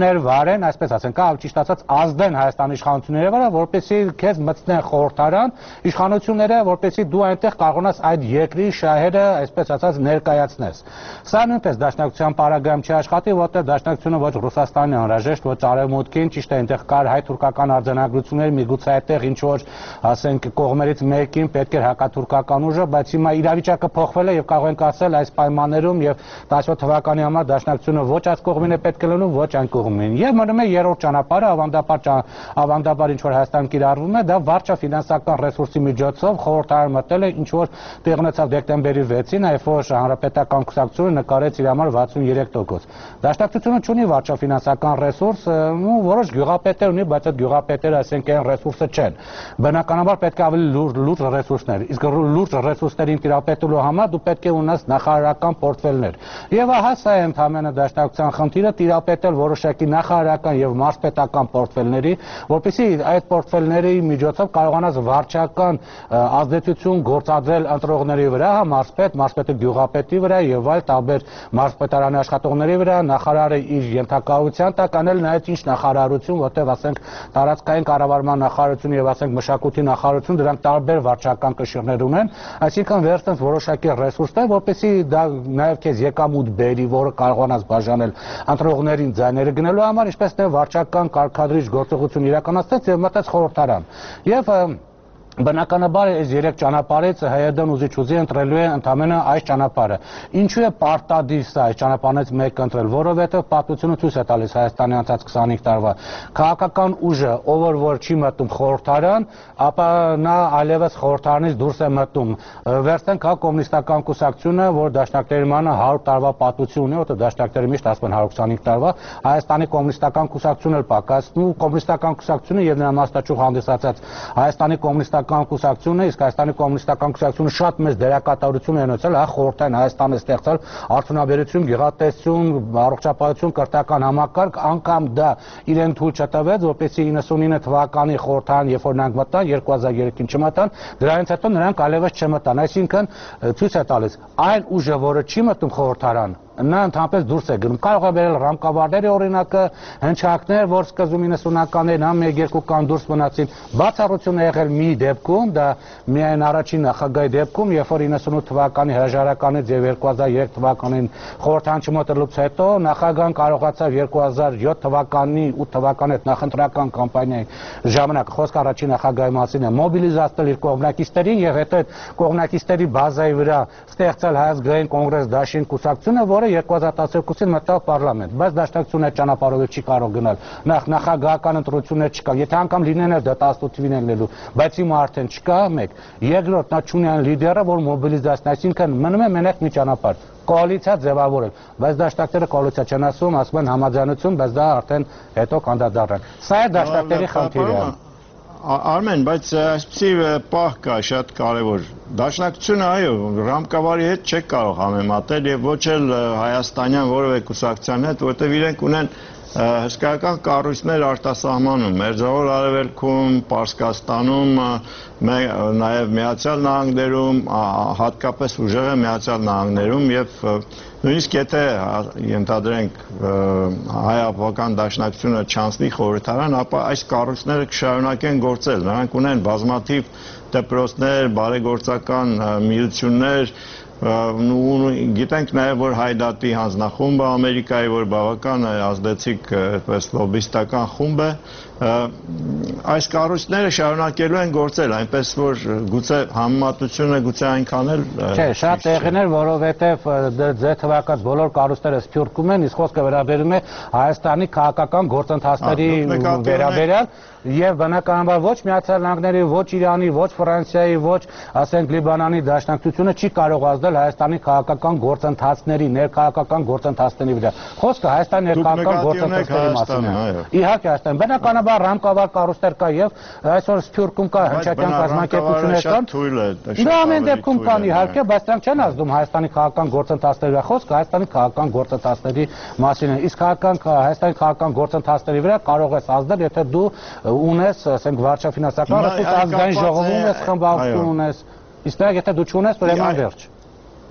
դեր վարեն, այսպես ասենք, կա ճիշտ ասած ազդեն Հայաստանի իշխանությունների վրա, որպեսզի քեզ մտցնեն խորհրդարան, իշխանությունները, որպեսզի դու այնտեղ կարողանաս այդ երկրի շահերը, այսպես ասած, ներկայացնես։ Սա նույնպես դաշնակցության պարագայում չի աշխատի, որտեղ դաշնակցությունը ոչ Ռուսաստանի անհրաժեշտ, ոչ Արևմուտքին, ճիշտ է, այնտեղ կար հայ-թուրքական արձանագրություններ, միգուցե այդտեղ ինչ որ, ասենք, կողմերից մեկին պետք էր հակաթուրքական ուժը, բայց հիմա իրավիճակը փոխվել է եւ կարող ենք ասել այս պայմաններում եւ տասնյոթ թվականի համար դաշնակցությունը ոչ այս կողմին է պետք է լինում, ոչ այն կողմին։ Եվ մնում է երրորդ ճանապարհը, ավանդաբար ավանդաբար ինչ որ Հայաստան կիրառվում է, դա վարչաֆինանսական ռեսուրսի միջոցով խորհրդարան մտել է, ինչ որ տեղ ունեցավ դեկտեմբերի վեցին, այբ որ հանրապետական կուսակցությունը նկարեց իր համար վաթսունյոթ տոկոս։ Դաշնակցությունը չունի վարչաֆինանսական ռեսուրս, ու որոշ գյուղապետեր ունի, բայց այդ գյուղապետերը, ասենք, այն ռեսուրսը չեն։ Բնականաբար պետք է ավելի լուրջ ռեսուրսներ։ Իսկ լուրջ ռեսուրսներին տիրապետելու համար դու պետք է ունենաս նախարարական պորտֆելներ։ Եվ ահա սա է ընդհանրապես դաշնակցության խնդիրը՝ տիրապետել որոշակի նախարարական եւ մարզպետական պորտֆելների, որպեսզի այդ պորտֆելների միջոցով կարողանաս վարչական ազդեցություն գործադրել ընտրողների վրա, մարզպետ, մարզպետը գյուղապետի վրա եւ այլ տարբեր մարզպետարանի աշխատողների վրա, նախարարը իր ենթակայության տակ անել նաեւ ինչ նախարարություն, որտեղ ասենք տարածքային կառավարման նախարարություն եւ ասենք մշակույթի նախարարություն, դրանք տարբեր վարչական կշիռներ ունեն, այսինքն վերցնես որոշակի ռեսուրսներ, որպեսզի դա նաեւ քեզ եկամուտ բերի, որը կարողանաս բաժանել ընտրողներին ձայները գնելու համար, ինչպես նաև վարչական կարգադրիչ գործողություն իրականացնեց եւ մտած խորհրդարան։ Եվ Բնականաբար այս երեք ճանապարհից ՀՅԴ-ն ուզի չուզի ընտրելու է ընդամենը այս ճանապարհը։ Ինչու է պարտադիր սա այս ճանապարհից մեկը ընտրել, որովհետև պատմությունը ցույց է տալիս Հայաստանի անցած քսանհինգ տարվա քաղաքական ուժը, ով որ չի մտնում խորհրդարան, ապա նա այլևս խորհրդարանից դուրս է մտնում։ Վերցնենք հա կոմունիստական կուսակցությունը, որ դաշնակցների մանը հարյուր տարվա պատմություն ունի, որտեղ դաշնակցները միշտ ասում են հարյուր քսանհինգ տարվա, Հայաստանի կոմունիստական կուսակցությունը էլ պակասնում, կոմունիստական կուսակցությունը եւ նրա մասնաճյուղ հանդիսացած Հայաստանի կոմունիստական կուսակցությունը, իսկ Հայաստանի կոմունիստական կուսակցությունը շատ մեծ դերակատարություն է ունեցել հա խորհրդային Հայաստանը ստեղծել արդյունաբերություն, գյուղատնտեսություն, առողջապահություն, կրթական համակարգ, անգամ դա իրեն թույլ չտվեց, որպեսզի իննսունինը թվականի խորհրդարան, երբ որ նրանք մտան, երկու հազար երեքին չմտան, դրանից հետո նրանք այլևս չմտան, այսինքն ցույց է տալիս այն ուժը, որը չի մտնում խորհրդարան, նա ընդհանրապես դուրս է գնում։ Կարող է վերել ռամկավարների օրինակը, հնչակներ, որ սկզբում իննսունականներին համ մեկ-երկու կան դուրս մնացին։ Բացառություն է եղել մի դեպքում, դա միայն առաջին նախագահի դեպքում, երբ որ իննսունութ թվականի հրաժարականից եւ երկու հազար երեք թվականին խորհրդարան չմոտելուց հետո նախագահան կարողացավ երկու հազար յոթ թվականի ութ թվականի հետ նախընտրական կամպանիայի ժամանակ խոսքը առաջին նախագահի մասին է մոբիլիզացնել իր կողմնակիցներին եւ հետո այդ կողմնակիցների բազայի վրա ստեղծել Հայ ազգային կոնգրես դաշին կուսակցությունը, որը երկու հազար տասնյոթին մտավ պարլամենտ, բայց դաշնակցությունը այդ ճանապարհով չի կարող գնալ։ Նախ նախագահական ընտրություններ չկա, եթե անգամ լինեն էլ դա տասնութ թվին են լինելու, բայց հիմա արդեն չկա մեկ։ Երկրորդ նա չունի այն լիդերը, որ մոբիլիզացնի, այսինքն մնում է մենակ մի ճանապարհ կոալիցիա ձևավորել, բայց դաշնակցները կոալիցիա չեն ասում, ասում են համաձայնություն, բայց դա արդեն հետո կանդադառնան։ Սա է դաշնակցների խնդիրը։ Արմեն, բայց այսպեսի պահ կա շատ կարևոր։ Դաշնակցությունը այո, ռամկավարի հետ չեք կարող համեմատել եւ ոչ էլ հայաստանյան որևէ կուսակցության հետ, որտեղ իրենք ունեն հսկայական կառույցներ արտասահմանում, Մերձավոր Արևելքում, Պարսկաստանում, նաև Միացյալ Նահանգներում, հատկապես ուժեղ է Միացյալ Նահանգներում եւ նույնիսկ եթե ենթադրենք հայ-ապական դաշնակցությունը չանցնի խորհրդարան, ապա այս կառույցները կշարունակեն գործել, նրանք ունեն բազմաթիվ դպրոցներ, բարեգործական միություններ, ու գիտենք նաև որ Հայդատի հանձնախումբը Ամերիկայի, որ բավական ազդեցիկ այդպես լոբիստական խումբ է, այս կառույցները շարունակելու են գործել, այնպես որ գուցե համեմատությունը գուցե այնքան էլ չէ, շատ տեղիներ, որովհետև ձեր թվակած բոլոր կառույցները սփյուռքում են, իսկ խոսքը վերաբերում է Հայաստանի քաղաքական գործընթացների վերաբերյալ եւ բնականաբար ոչ Միացյալ Նահանգների, ոչ Իրանի, ոչ Ֆրանսիայի, ոչ ասենք Լիբանանի դաշնակցությունը չի կարող ազդել Հայաստանի քաղաքական գործընթացների, ներքաղաքական գործընթացների վրա։ Խոսքը Հայաստանի ներքաղաքական գործընթացների մասին է։ Իհարկե, Հայաստան բնականաբար ռամկավար կառույցներ կա եւ այսօր Սփյուռքում կա հնչակյան կազմակերպություններ կան։ Դա ամեն դեպքում կան իհարկե, բայց դրանք չեն ազդում Հայաստանի քաղաքական գործընթացների վրա։ Խոսքը Հայաստանի քաղաքական գործընթացների մասին է։ Իսկ քաղաքական Հայաստանի քաղաքական գործընթացների վրա կարող ես ազդել, եթե դու ունես, ասենք, վարչաֆինանսական ռեսուրս, ազգային ժողովում ես, խմբակցություն ունես, իսկ եթե դու չունես, ուրեմն վերջ։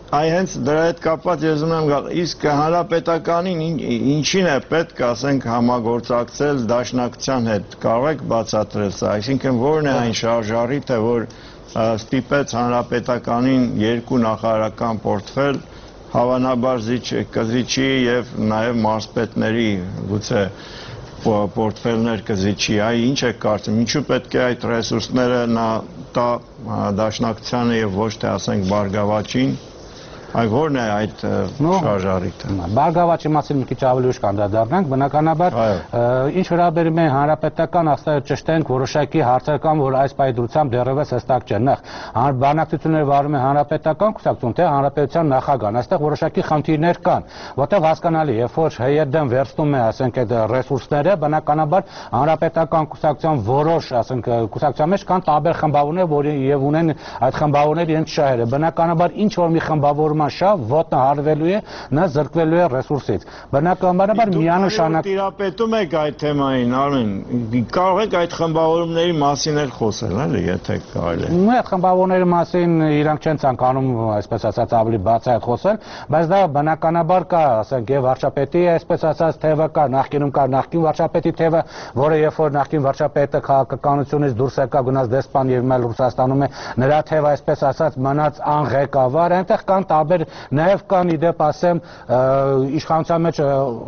Այ հենց դրա հետ կապված ես ուզում եմ գալ, իսկ հանրապետականին ինչին է պետք, ասենք, համագործակցել դաշնակցության հետ, կարող եք բացատրել սա, այսինքն որն է այն շարժառիթը, որ ստիպեց հանրապետականին երկու նախարարական պորտֆել, հավանաբար կզիջի եւ նաեւ մարզպետների գուցե պորտֆելներ կզիջի, այ ինչ է կարծում, ինչու պետք է այդ ռեսուրսները նա տա դաշնակցությանը եւ ոչ թե ասենք Բարգավաճին, այ որն է այդ շարժառիթը։ Բարգավաճի մասին մի քիչ ավելի ուշ կանդրադառնանք, բնականաբար ինչ վերաբերում է հանրապետական, ասել ճշտենք որոշակի հարցեր կան, որ այս պայդրությամբ դեռևս հստակ չեն։ Նախ բանակցությունները վարում է հանրապետական կուսակցություն, թե հանրապետության նախագահն, այստեղ որոշակի խնդիրներ կան, որտեղ հասկանալի, երբ որ ՀՅԴ-ն վերցնում է, ասենք, այդ ռեսուրսները, բնականաբար հանրապետական կուսակցության որոշ, ասենք, կուսակցության մեջ կան տարբեր խմբավորներ, որ եւ ունեն այդ խմբավորները իրենց շահերը։ Բնականաբար ինչ որ մի խմբավոր շահ ոտնը հարվելու է, նա զրկվելու է ռեսուրսից։ Բնականաբար միանշանակ տիրապետում եք այդ թեմային, Արմեն, կարող եք այդ խմբավորումների մասին էլ խոսել, էլի, եթե կարելի է։ Ու այդ խմբավորումների մասին իրանք չեն ցանկանում, այսպես ասած, ավելի բացահայտ խոսել, բայց դա բնականաբար կա, ասենք, եւ վարչապետի, այսպես ասած, թևը կա, նախկինում կա նախկին վարչապետի թևը, որը երբ որ նախկին վարչապետը քաղաքականությունից դուրս եկավ, գնաց դեսպան եւ մել Ռուսաստանում է, նրա թևը, այսպես ասած, մնաց անղեկավար, այնտեղ կան տարբեր, նաև կան իդեպ ասեմ իշխանության մեջ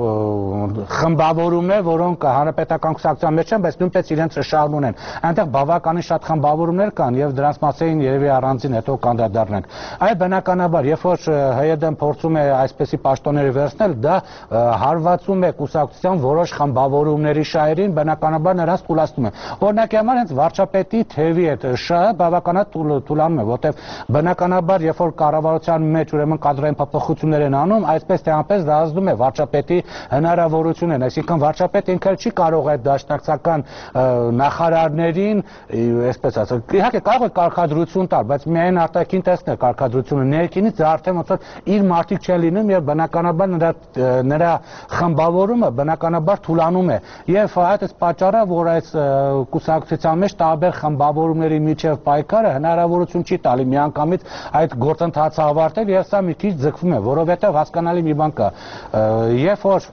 խմբավորումներ, որոնք հանրապետական կուսակցության մեջ են, բայց նույնպես իրենց շահն ունեն։ Այնտեղ բավականին շատ խմբավորումներ կան եւ դրանց մասին երևի առանձին հետո կանդրադառնանք։ Այ բնականաբար, երբ որ ՀՅԴ-ն փորձում է այսպեսի պաշտոններ վերցնել, դա հարվածում է կուսակցության որոշ խմբավորումների շահերին, բնականաբար նրանց թուլացնում է։ Օրինակ համար հենց վարչապետի թևի այդ շահը բավականին թուլանում է, որտեղ բնականաբար, երբ որ կառավարության մեջ ուրեմն կադրային փոփոխություններ են անում, այսպես թե այնպես դա ազդում է վարչապետի հնարավորություններին, այսինքն վարչապետը ինքը չի կարող այդ դաշնակցական նախարարներին, այսպես ասած, իհարկե կարող է կարգադրություն տալ, բայց միայն արտաքին տեսնել կարգադրությունը, ներքինից արդեն ոնց որ իր մարդիկ չեն լինում եւ բնականաբար նրա նրա խմբավորումը բնականաբար թուլանում է եւ այդ է պատճառը, որ այս կուսակցության մեջ տարբեր խմբավորումների միջև պայքարը հնարավորություն չի տալի միանգամից այդ գործընթացը ավարտել եւ սա մի քիչ ձգվում է, որովհետեւ հասկանալի մի բան կա, երբ որ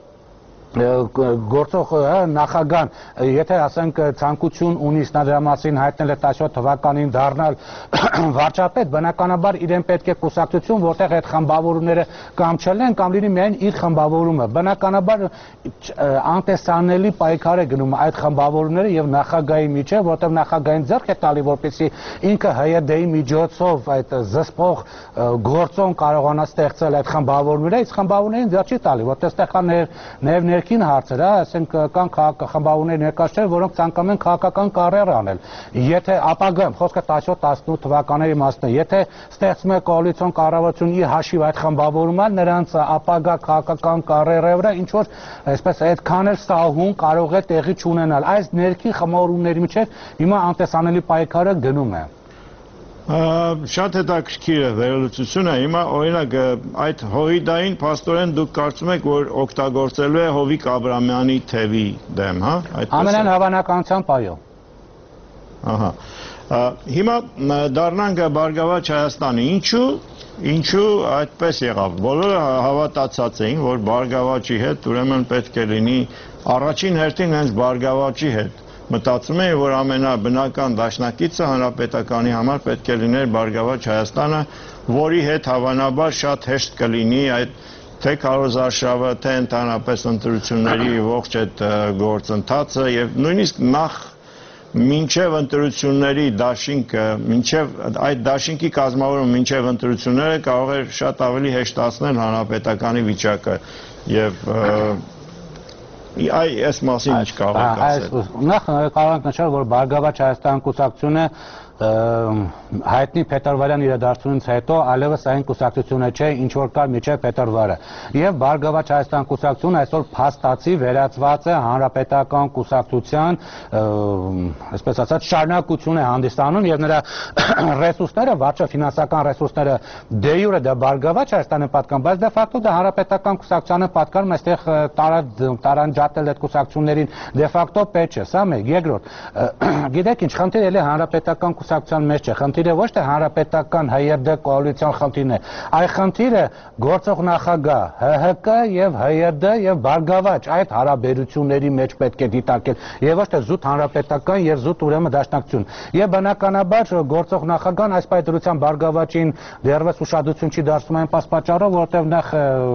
գործող նախագահան, եթե ասենք ցանկություն ունի դրա մասին հայտնել է տասնյոթ թվականին դառնալ վարչապետ, բնականաբար իրեն պետք է կուսակցություն, որտեղ այդ խմբավորումները կամ չլեն, կամ լինի միայն իր խմբավորումը։ Բնականաբար անտեսանելի պայքար է գնում այդ խմբավորումները եւ նախագահի միջեւ, որտեղ նախագահին ձեռք է տալի, որպեսզի ինքը ՀՅԴ-ի միջոցով այդ զսպող գործոն կարողանա ստեղծել այդ խմբավորումները, այս խմբավորումներին ձեռք չի տալի, որտեղ ստեղ կան նաեւ ներքին հարցեր, ասենք կան խմբավորումներ ներկայացրել, որոնք ցանկանում են քաղաքական կարիերա անել։ Եթե ապագայում խոսքը տասնյոթ տասնութ թվականների մասն է, եթե ստեղծում է կոալիցիոն կառավարություն իր հաշիվ այդ խմբավորումը, նրանց ապագա քաղաքական կարիերայի վրա ինչ որ այսպես այդքան էլ սահուն կարող է տեղի չունենալ։ Այս ներքին խմբավորումների միջև հիմա անտեսանելի պայքարը գնում է։ Շատ հետաքրքիր է վերլուծությունը, հիմա օրինակ այդ հովիդային փաստորեն դուք կարծում եք, որ օգտագործելու է Հովիկ Աբրամյանի թևի դեմ, հա? Ամենայն հավանականությամբ այո։ Ահա։ Հիմա դառնանք Բարգավաճ Հայաստանի, ինչու ինչու այդպես եղավ։ Բոլորը հավատացած էին, որ Բարգավաճի հետ ուրեմն պետք է լինի առաջին հերթին հենց Բարգավաճի հետ։ Մտածում էին, որ ամենաբնական դաշնակիցը հանրապետականի համար պետք է լիներ Բարգավաճ Հայաստանը, որի հետ հավանաբար շատ հեշտ կլինի այդ թե քարոզարշավը, թե ընդհանրապես ընտրությունների ողջ այդ գործընթացը եւ նույնիսկ նախ մինչև ընտրությունների դաշինքը, մինչև այդ դաշինքի կազմավորումը մինչև ընտրությունները կարող էր շատ ավելի հեշտացնել հանրապետականի վիճակը եւ Այ այս մասին ինչ կարող եք ասել։ Նախ կարող ենք նշել, որ Բարգավաճ Հայաստան կուսակցությունը հայտնի փետրվարյան իրադարձությունից հետո այլևս այն կուսակցությունը չէ, ինչ որ կար մինչև փետրվարը։ Եվ Բարգավաճ Հայաստան կուսակցությունը այսօր փաստացի վերածված է հանրապետական կուսակցության, այսպես ասած, շարունակություն է հանդիսանում եւ նրա ռեսուրսները, վարչը ֆինանսական ռեսուրսները դե յուրե դա Բարգավաճ Հայաստանը պատկան, բայց դե ֆակտո դա հանրապետական կուսակցությանը պատկանում, այստեղ տարանջատել այդ կուսակցություններին դե ֆակտո պետք չէ, սա մեկ։ Երկրորդ, գիտեք ինչ, խնդիրը էլի հանրապետական կուսակցության մեջ չէ, խնդիրը ոչ թե հանրապետական Հ Ե Դ կոալիցիոն խնդիրն է, այլ խնդիրը գործող նախագահ Հ Հ Կ եւ Հ Ե Դ եւ Բարգավաճ այդ հարաբերությունների մեջ պետք է դիտարկել եւ ոչ թե զուտ հանրապետական եւ զուտ ուրեմն դաշնակցություն։ Եվ բնականաբար գործող նախագահան այս պայծառության Բարգավաճին դեռևս ուշադրություն չի դարձնում այն պատճառով, որտեղ նախ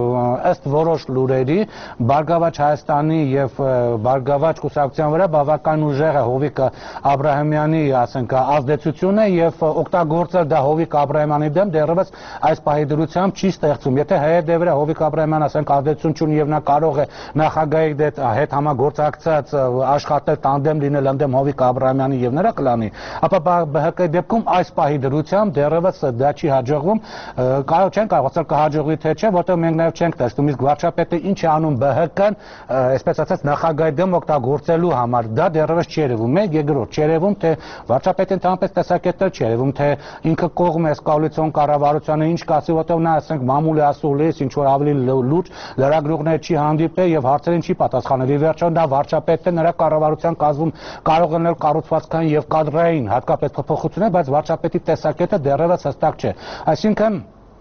ըստ որոշ լուրերի Բարգավաճ Հայաստանի եւ Բարգավաճ կուսակցության վրա բավական ուժեղ է Հովիկ Աբրահամյանի, ասենք, ազդեցությունը եւ օգտագործել դա Հովիկ Աբրահամյանի դեմ դեռևս այս պահի դրությամբ չի ստեղծում։ Եթե Հ Ե Դ վրա Հովիկ Աբրահամյանը, ասենք, ազդեցություն չունի եւ նա կարող է նախագահի հետ համագործակցած աշխատել տանդեմ լինել ընդդեմ Հովիկ Աբրահամյանի եւ նրա կլանի, ապա Բ Հ Կ-ի դեպքում այս պահի դրությամբ դեռևս դա չի հաջողվում, կարող չեն կարողացել կհաջողվի թե չէ, որտեղ մենք նաեւ չենք տեսնում, իսկ վարչապետը ինչ է անում Բ Հ Կ-ն, այսպես ասած, նախագահի դեմ օգտագործելու համար, դա դեռևս չի երևում։ Մեկ երկրորդ, չի երևում, թե վարչապետին ընդհանրապես տեսակետներ չի երևում, թե ինքը կողմ է կոալիցիոն կառավարությանը ինչ կասի, որտեղ նա, ասենք, մամուլի ասուլիս, ինչ որ ավելի լուրջ լրագրողներ չի հանդիպել եւ հարցերին չի պատասխանել։ Ի վերջո դա վարչապետն է, նրա կառավարության կազմում կարող է լինել կառուցվածքային եւ կադրային հատկապես փոփոխություններ, բայց վարչապետի տեսակետը դեռևս հստակ չէ։ Այսինքն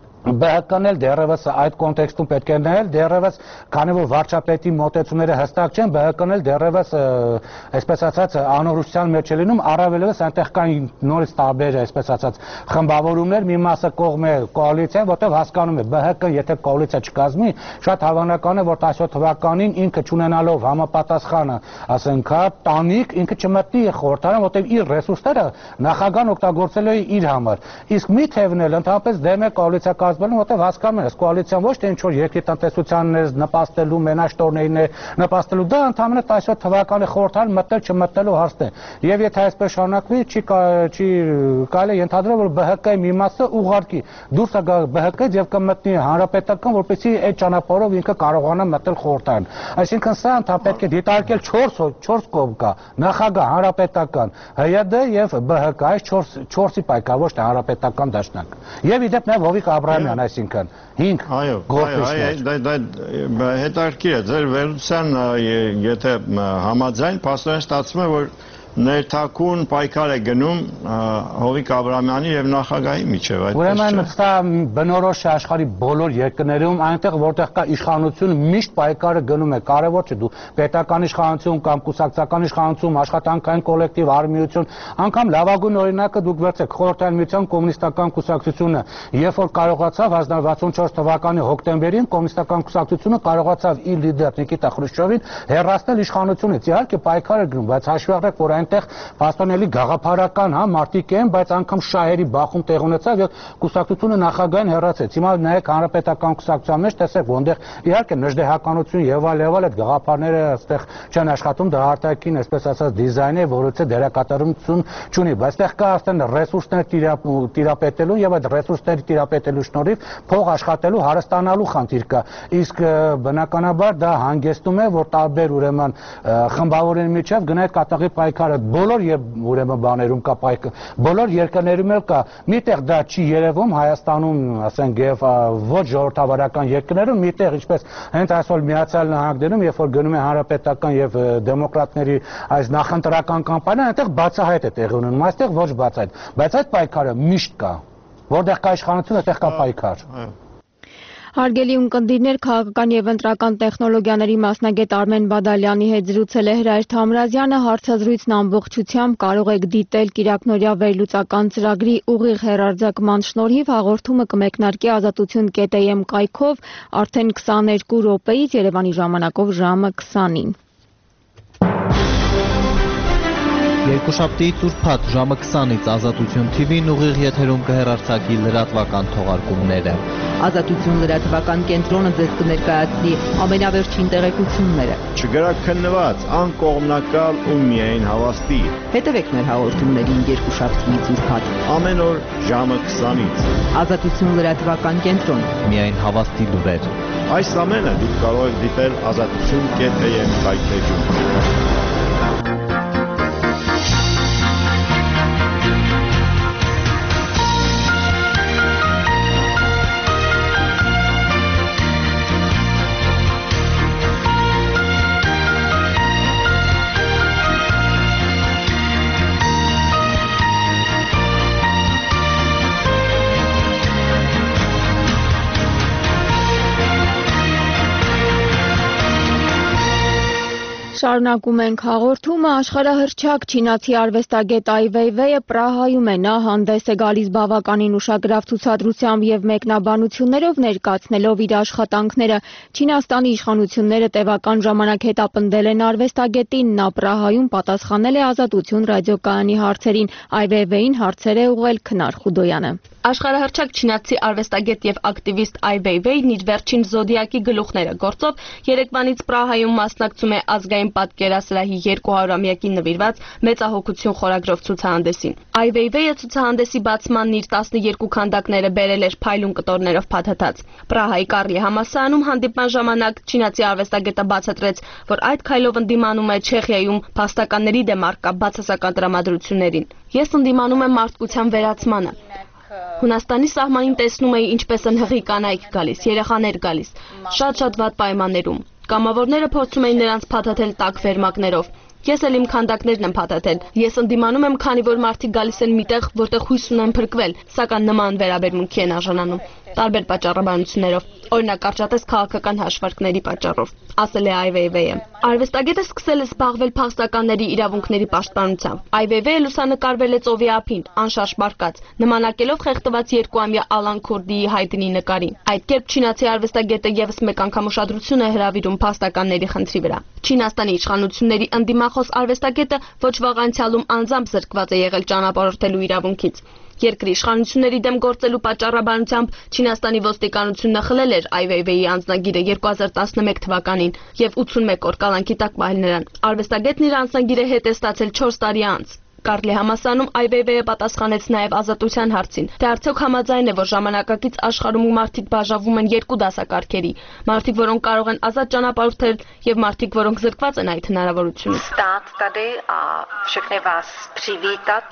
Բ Հ Կ-ն էլ դեռևս այդ կոնտեքստում պետք է նայել, դեռևս քանի որ վարչապետի մոտեցումները հստակ չեն, Բ Հ Կ-ն էլ դեռևս այսպես ասած անորոշության մեջ է լինում, առավելևս այնտեղ կան նորից տարբեր, այսպես ասած, խմբավորումներ, մի մասը կողմ է կոալիցիան, որտեղ հասկանում է Բ Հ Կ-ն եթե կոալիցիա չկազմի, շատ հավանական է, որ տասնյոթ թվականին ինքը չունենալով համապատասխանը, ասենք, տանիք, ինքը չմտնի խորհրդարան, որտեղ իր ռեսուրսները նախագահն օգտագործել է իր համար։ Իսկ մի թևն էլ ընդհանրապես դեմ է կոալիցիա կազմելուն, որտեղ հասկանում ես կոալիցիան ոչ թե ինչ որ երկրի տնտեսությանն է նպաստելու, մենաշտորներին է նպաստելու, դա ընդհանրապես տասնյոթ թվականի խորհրդարան մտնել չմտնելու հարց է։ Եվ եթե այսպես շարունակվի, չի չի կարելի ենթադրել, որ Բ Հ Կ-ի մի մասը ուղղակի դուրս է գա Բ Հ Կ-ից եւ կմտնի հանրապետական, որպեսզի այդ ճանապարհով ինքը կարողանա մտնել խորհրդարան։ Այսինքն սա ընդհանրապես պետք է դիտարկել չորս կողմ կա՝ նախագահ, հանրապետական, Հ Ե Դ եւ Բ Հ Կ, այս չորսի պայքար, ոչ թե հանրապետական դաշնակ։ Եվ իդեպ նաեւ Հովիկ Աբրահամյան, այսինքն հինգ գործիչներ։ Դա հետաքրքիր է, ձեր վերլուծության եթե համաձայն, փաստորեն ստացվում է, որ ներթակուն պայքար է գնում Հովիկ Աբրահամյանի եւ նախագահի միջեւ, այդպես չէ։ Ուրեմն սա բնորոշ է աշխարհի բոլոր երկրներում, այնտեղ որտեղ կա իշխանություն, միշտ պայքարը գնում է, կարևոր չէ դու պետական իշխանություն կամ կուսակցական իշխանություն, աշխատանքային կոլեկտիվ, արմիություն, անգամ լավագույն օրինակը դուք վերցեք Խորհրդային Միության կոմունիստական կուսակցությունը, երբ որ կարողացավ վաթսունչորս թվականի հոկտեմբերին կոմունիստական կուսակցությունը կարողացավ իր լիդեր Նիկիտա Խրուշչովին հեռացնել իշխանությունից։ Իհարկե պայքարը գնում, բայց հաշվի առնեք, որ այնտեղ պաստոնելի գաղափարական, հա, մարդիկ են, բայց անգամ շահերի բախում տեղ ունեցավ եւ կուսակցությունը նախագահին հեռացեց։ Հիմա նայեք հանրապետական կուսակցության մեջ, տեսեք, որտեղ իհարկե նժդեհականություն եւ այլ եւ այլ այդ գաղափարները այստեղ չեն աշխատում, դա արտաքին, այսպես ասած, դիզայն է, որը ցե դերակատարություն չունի, բայց այստեղ կա արդեն ռեսուրսներ տիրապետելու եւ այդ ռեսուրսների տիրապետելու շնորհիվ փող աշխատելու, հարստանալու խնդիր կա։ Իսկ բնականաբար դա հանգեցնում է, որ տարբեր ուրեմն խմբավորների միջև գնահատ կատաղի պայքարը բոլոր եւ ուրեմն բաներում կա պայքար, բոլոր երկրներում էլ կա։ Միտեղ դա չի երևում Հայաստանում, ասենք, եւ ոչ ժողովրդավարական երկրներում, միտեղ ինչպես հենց այսօր Միացյալ Նահանգներում, երբ որ գնում է հանրապետական եւ դեմոկրատների այս նախընտրական կամպանիան, այնտեղ բացահայտ է տեղի ունենում, այստեղ ոչ բացահայտ, բայց այդ պայքարը միշտ կա, որտեղ կա իշխանություն, այդտեղ կա պայքար։ Հարգելի ունկնդիրներ, քաղաքական եւ ընտրական տեխնոլոգիաների մասնագետ Արմեն Բադալյանի հետ զրուցել է Հրայր Թամրազյանը, հարցազրույցն ամբողջությամբ կարող եք դիտել Կիրակնօրյա վերլուծական ծրագրի ուղիղ հեռարձակման շնորհիվ, հաղորդումը կմեկնարկի ազատություն կետ է էմ կայքով արդեն քսաներկու րոպեից, Երևանի ժամանակով ժամը քսանին։ Երկուշաբթի ծուրփաթ ժամը քսանից Ազատություն Թի Վին ուղիղ եթերում կհեռարձակի լրատվական թողարկումները։ Ազատություն լրատվական կենտրոնը ձեզ կներկայացնի ամենավերջին տեղեկությունները։ Չգրաքննված, անկողմնակալ ու միայն հավաստի։ Հետևեք մեր հաղորդումներին երկուշաբթի ծուրփաթ ամեն օր ժամը քսանից։ Ազատություն լրատվական կենտրոն, միայն հավաստի լուրեր։ Այս ամենը դուք կարող եք դիտել ազատություն կետ է էմ կայքեջում։ Շարունակում ենք հաղորդումը, աշխարհահռչակ չինացի արվեստագետ Այ Վեյվեյը Պրահայում է, նա հանդես է գալիս բավականին ուշագրավ ցուցադրությամբ եւ մեկնաբանություններով ներկայացնելով իր աշխատանքները։ Չինաստանի իշխանությունները տևական ժամանակ հետապնդել են արվեստագետին, նա Պրահայում պատասխանել է Ազատություն ռադիոկայանի հարցերին։ Այ Վեյվեյին հարցեր է ուղղել Քնար Խուդոյանը։ Աշխարհահռչակ չինացի արվեստագետ եւ ակտիվիստ Այ Վեյվեյն իր վերջին զոդիակի գլուխները գործով երեկվանից Պրահայում մասնակցում է ազգային պատկերասրահի երկուհարյուրամյակին նվիրված մեծահոգություն խորագրով ցուցահանդեսին։ Այ Վեյվեյը ցուցահանդեսի բացմանն իր տասներկու քանդակները բերել էր փայլուն կտորներով փաթաթած։ Պրահայի Կարլի համալսարանում հանդիպման ժամանակ չինացի արվեստագետը բացատրեց, որ այդ քայլով ընդդիմանում է Չեխիայում փաստականների դեմ առկա բացասական տրամադրություններին։ Ես ընդդիմանում եմ մարդկության վերացմանը։ Հունաստանի սահմանին տեսնում էի, ինչպես են հղի կանայք գալիս, երեխաներ գալիս, շատ-շատ վատ պայմաններում։ Կամավորները փորձում էին նրանց փաթաթել տաք վերմակներով։ Ես էլ իմ քանդակներն եմ փաթաթել։ Ես ընդդիմանում եմ, քանի որ մարդիկ գալիս են միտեղ, որտեղ հույս ունեն փրկվել, սակայն նման վերաբերմունքի են արժանանում տարբեր պատճառաբանություններով, օրինակ կարճատես քաղաքական հաշվարկների պատճառով, ասել է Այ Վեյվեյը։ Արվեստագետը սկսել է զբաղվել փախստականների իրավունքների պաշտպանությամբ։ Այ Վեյվեյը լուսանկարվել է ծովի ափին, անշարժ բարկած, նմանակելով խեղդված երկուամյա Ալան Քուրդիի հայտնի նկարին։ Այդ կերպ չինացի արվեստագետը եւս մեկ անգամ ուշադրություն է հրավիրում փախստականների խնդրի վրա։ Չինաստանի իշխանությունների ընդդիմախոս արվեստագետը ոչ վաղ անցյալում անձամբ զրկված է եղել ճանապարհորդելու իրավունքից։ Երկրի իշխանությունների դեմ գործելու պատճառաբանությամբ Չինաստանի ոստիկանությունը խլել էր Այ Վեյվեյի անձնագիրը երկու հազար տասնմեկ թվականին եւ ութսունմեկ օր կալանքի տակ պահել նրան։ Արվեստագետն իր անձնագիրը հետ է ստացել չորս տարի անց։ Կարլի համալսարանում Այ Վեյվեյը պատասխանեց նաև ազատության հարցին, թե արդյոք համաձայն է, որ ժամանակակից աշխարհում մարդիկ բաժանվում են երկու դասակարգերի՝ մարդիկ, որոնք կարող են ազատ ճանապարհորդել, եւ մարդիկ, որոնք զրկված են այդ հնարավորությունից։ Stát tady a všechny vás přivítat,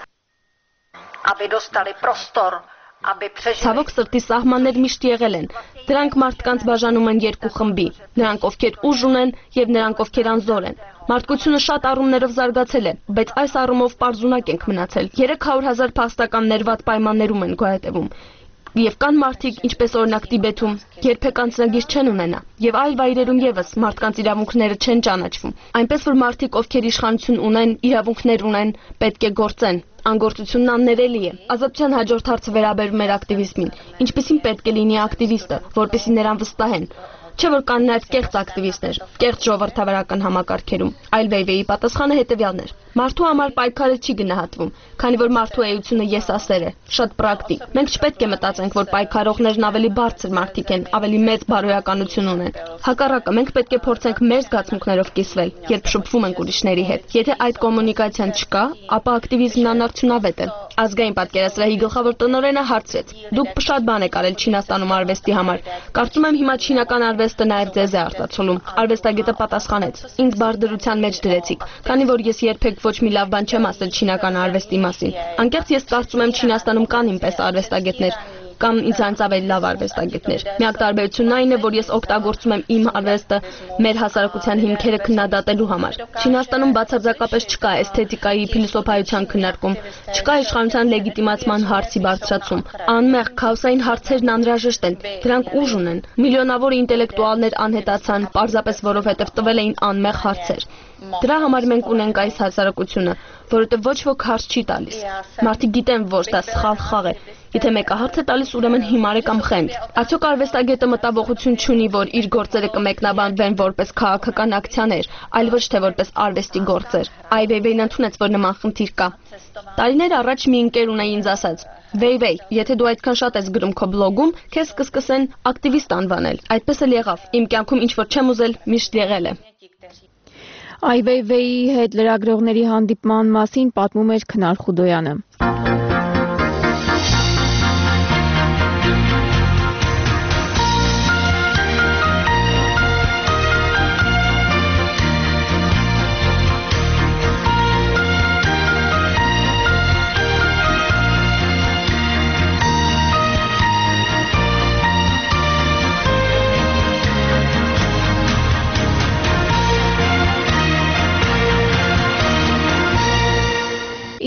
aby dostali prostor, aby přežili. Ցավոք սրտի սահմաններ միշտ եղել են։ Դրանք մարդկանց բաժանում են երկու խմբի՝ նրանք, ովքեր ուժ ունեն, եւ նրանք, ովքեր անզոր են։ Մարդկությունը շատ առումներով զարգացել է, բայց այս առումով պարզունակ ենք մնացել։ երեք հարյուր հազար փախստականներ վատ պայմաններում են գոյատևում։ Եվ կան մարդիկ, ինչպես օրինակ Տիբեթում, երբեք անձնագիր չեն ունենա, եւ այլ վայրերում եւս մարդկանց իրավունքները չեն ճանաչվում։ Այնպես որ մարդիկ, ովքեր իշխանություն ունեն, իրավունքներ ունեն, պետք է գործեն։ Անգործությունն աններելի է։ Ազատության հաջորդ հարցը վերաբերում էր ակտիվիզմին։ Ինչպիսին պետք է լինի ակտիվիստը, որպեսզի նրան վստահեն։ Չէ որ կան նաև կեղծ ակտիվիստներ, կեղծ ժողովրդավարական համակարգերում։ Այ Վեյվեյի պատասխանը հետևյալն էր. Մարդու համար պայքարը չի գնահատվում, քանի որ մարդու էությունը եսասեր է, շատ պրակտիկ։ Մենք չպետք է մտածենք, որ պայքարողներն ավելի բարձր մարդիկ են, ավելի մեծ բարոյականություն ունեն։ Հակառակը, մենք պետք է փորձենք մեր զգացմունքներով կիսվել, երբ շփվում ենք ուրիշների հետ։ Եթե այդ կոմունիկացիան չկա, ապա ակտիվիզմն անարդյունավետ է։ Ազգային պատկերասրահի գլխավոր տնօրենը հարցրեց. Դուք շատ բան եք արել Չինաստանում արվեստի համար։ Կարծում եմ հիմա չինական արվեստը նաև ձեզ է արտացոլում։ Արվեստագետը պատասխանեց. Ինձ բարդրության մեջ դրեցիք, քանի որ ես երբեք ոչ մի լավ բան չեմ ասել չինական արվեստի մասին։ Անկեղծ ես կարծում եմ Չինաստանում կան ինպես արվեստագետներ կամ ինձանից ավելի լավ արվեստագետներ։ Միակ տարբերությունն այն է, որ ես օգտագործում եմ իմ արվեստը մեր հասարակության հիմքերը քննադատելու համար։ Չինաստանում բացարձակապես չկա էսթետիկայի, փիլիսոփայության քննարկում, չկա իշխանության լեգիտիմացման հարցի բարձրացում։ Անմեղ քաոսային հարցերն անհրաժեշտ են, դրանք ուժ ունեն։ Միլիոնավոր ինտելեկտուալներ անհետացան, պարզապես որովհետև տվել էին անմեղ հարցեր։ Դրա համար մենք ունենք այս հասարակությունը, որովհետև ոչ ոք հարց չի տալիս։ Մարդիկ գիտեն, որ դա սխալ խաղ է։ Եթե մեկը հարց է տալիս, ուրեմն հիմար է կամ խենթ։ Արդյոք արվեստագետը մտավախություն չունի, որ իր գործերը կմեկնաբանվեն որպես քաղաքական ակցիաներ, այլ ոչ թե որպես արվեստի գործեր։ Այ Վեյվեյն ընդունեց, որ նման խնդիր կա։ Տարիներ առաջ մի ընկեր ունեի ինձ ասաց. Վեյվեյ, եթե դու այդքան շատ ես գրում քո բլոգում, քեզ կսկսեն ակտիվիստ անվանել։ Այդպես էլ եղավ։ Իմ կյանքում ինչ որ չեմ ուզել, միշտ եղել է։ Այ Վեյվեյի հետ լրագրողների հանդիպման մասին պատմում էր Քնար Խուդոյանը։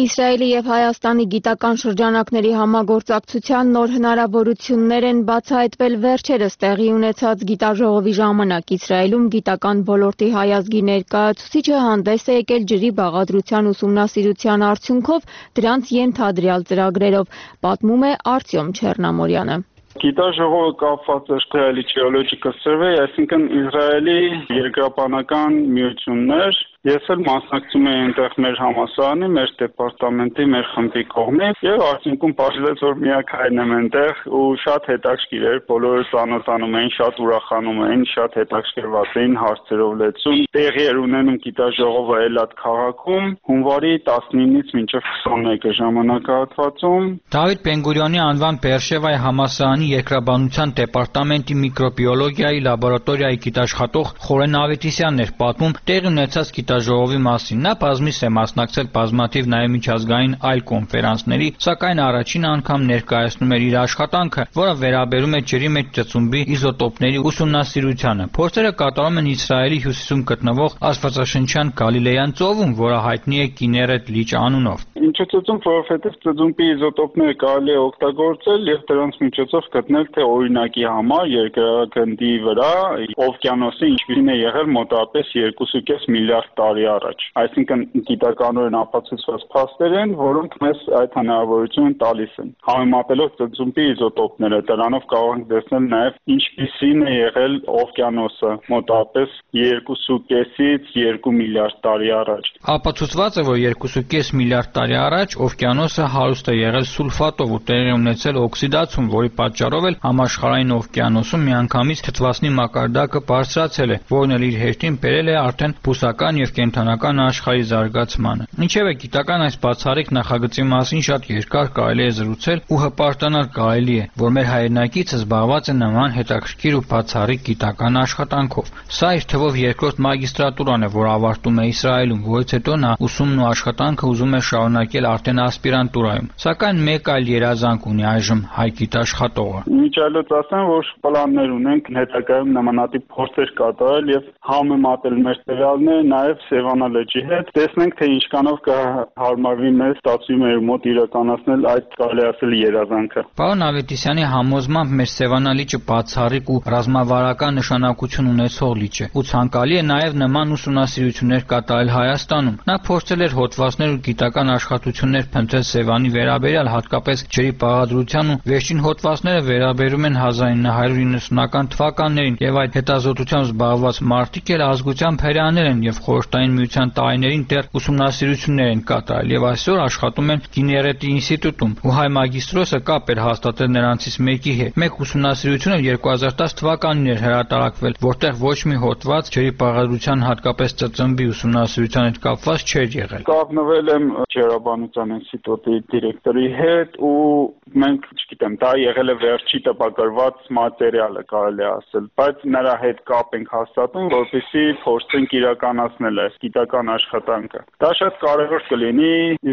Իսրայելի եւ Հայաստանի գիտական շրջանակների համագործակցության նոր հնարավորություններ են բացահայտվել վերջերս տեղի ունեցած գիտաժողովի ժամանակ։ Իսրայելում գիտական ոլորտի հայազգի ներկայացուցիչը հանդես է եկել ջրի բաղադրության ուսումնասիրության արդյունքով դրանց ենթադրյալ ծրագրերով, պատմում է Արտյոմ Չեռնամորյանը։ Գիտաժողովը կապված է Israeli Geological Survey, այսինքն Իսրայելի երկրաբանական միություններ։ Ես էլ մասնակցում եմ այնտեղ մեր համալսարանի, մեր դեպարտամենտի, մեր խմբի կողմից եւ արդյունքում բացվեց, որ միակայն եմ այնտեղ ու շատ հետաքրքիր էր, բոլորը ծանոթանում էին, շատ ուրախանում էին, շատ հետաքրքրված էին հարցերով լեցում։ Տեղի էր ունենում գիտաժողովը Էլատ քաղաքում հունվարի տասնինից մինչև քսանմեկը ժամանակահատվածում։ Դավիթ Բեն-Գուրիոնի անվան Բերշևայի համալսարանի երկրաբանության դեպարտամենտի միկրոբիոլոգիայի լաբորատորիայի գիտաշխատող Խորեն Ավետիսյանն էր պատմում տեղի ունեցած գիտաժողովի մասին։ Նա բազմից է մասնակցել բազմաթիվ նաև միջազգային այլ կոնֆերանսների, սակայն առաջին անգամ ներկայացնում էր իր աշխատանքը, որը վերաբերում է ջրի մեջ ծծումբի իզոտոպների ուսումնասիրությանը։ Փորձերը կատարում են Իսրայելի հյուսիսում գտնվող աստվածաշնչյան Գալիլեյան ծովում, որը հայտնի է Կիներետ լիճ անունով։ Ինչու ծծումբ, որովհետև ծծումբի իզոտոպները կարելի է օգտագործել եւ դրանց միջոցով գտնել թե օրինակի համար երկրագնդի վրա օվկիանոսը ինչպիսին է եղել մոտավորապես երկու կես միլիարդ տարի առաջ։ Այսինքն գիտականորեն ապացուցված փաստեր են, որոնք մեզ այդ հնարավորությունը տալիս են։ Համեմատելով ծծումբի իզոտոպները, դրանով կարող ենք տեսնել նաև ինչպիսին է եղել օվկիանոսը մոտավորապես երկու կեսից երկու միլիարդ տարի առաջ։ Ապացուցված է, որ երկու կես միլիարդ տարի առաջ օվկիանոսը հարուստ է եղել սուլֆատով ու տեղի ունեցել օքսիդացում, որի պատճառով էլ համաշխարհային օվկիանոսում միանգամից թթվասնի մակարդակը բարձրացել է, որն էլ իր հերթին բերել է արդեն բուսական և կենդանական աշխարհի զարգացմանը։ Ինչևէ, գիտական այս բացառիկ նախագծի մասին շատ երկար կարելի է զրուցել ու հպարտանալ կարելի է, որ մեր հայրենակիցը զբաղված է նման հետաքրքիր ու բացառիկ գիտական աշխատանքով։ Սա իր թվով երկրորդ մագիստրատուրան է, որ ավարտում է Իսրայելում, որից հետո նա ուսումն ու աշխատանքը ուզում է շարունակել արդեն ասպիրանտուրայում։ Սակայն մեկ այլ երազանք ունի այժմ հայ գիտաշխատողը։ Ինչ այլոց ասեմ, որ պլաններ ունենք հետագայում նմանատիպ փորձեր կատարել եւ համեմատել մեր տվյալները նաև Սևանա լճի հետ, տեսնենք թե ինչքանով կհարմարվի մեզ ստացվի մեր մոտ իրականացնել այդ կարելի ասել երազանքը։ Պարոն Ավետիսյանի համոզմամբ մեր Սևանա լիճը բացառիկ ու ռազմավարական նշանակություն ունեցող լիճ է ու ցանկալի է նաև նման ուսումնասիրություններ կատարել Հայաստանում։ Նա փորձել էր հոդվածներ ու գիտական աշխատություններ փնտրել Սևանի վերաբերյալ, հատկապես ջրի բաղադրության ու վերջին հոդվածները վերաբերում են հազար ինը հարյուր իննսունական թվականներին եւ այդ հետազոտությամբ զբաղված մարդիկ էլ ազգությամբ հրեաներ են եւ Խորհրդային Միության տարիներին դեռ ուսումնասիրություններ են կատարել եւ այսօր աշխատում են Կիներետի ինստիտուտում ու հայ մագիստրոսը կապ էր հաստատել նրանցից մեկի հետ։ Մեկ ուսումնասիրությունը երկու հազար տասը թվականին էր հրատարակվել, որտեղ ոչ մի հոդված ջրի բաղադրության, հատկապես ծծմբի ուսումնասիրության հետ կապված չէր եղել։ Կապնվել եմ ջրաբանության ինստիտուտի դիրեկտորի հետ ու մենք, չգիտեմ, դա եղել է վերջի տպագրված մատերիալը կարելի ասել, բայց նրա հետ կապ ենք հաստատում, որպեսզի փորձենք իրականացնել այս գիտական աշխատանքը։ Դա շատ կարևոր կլինի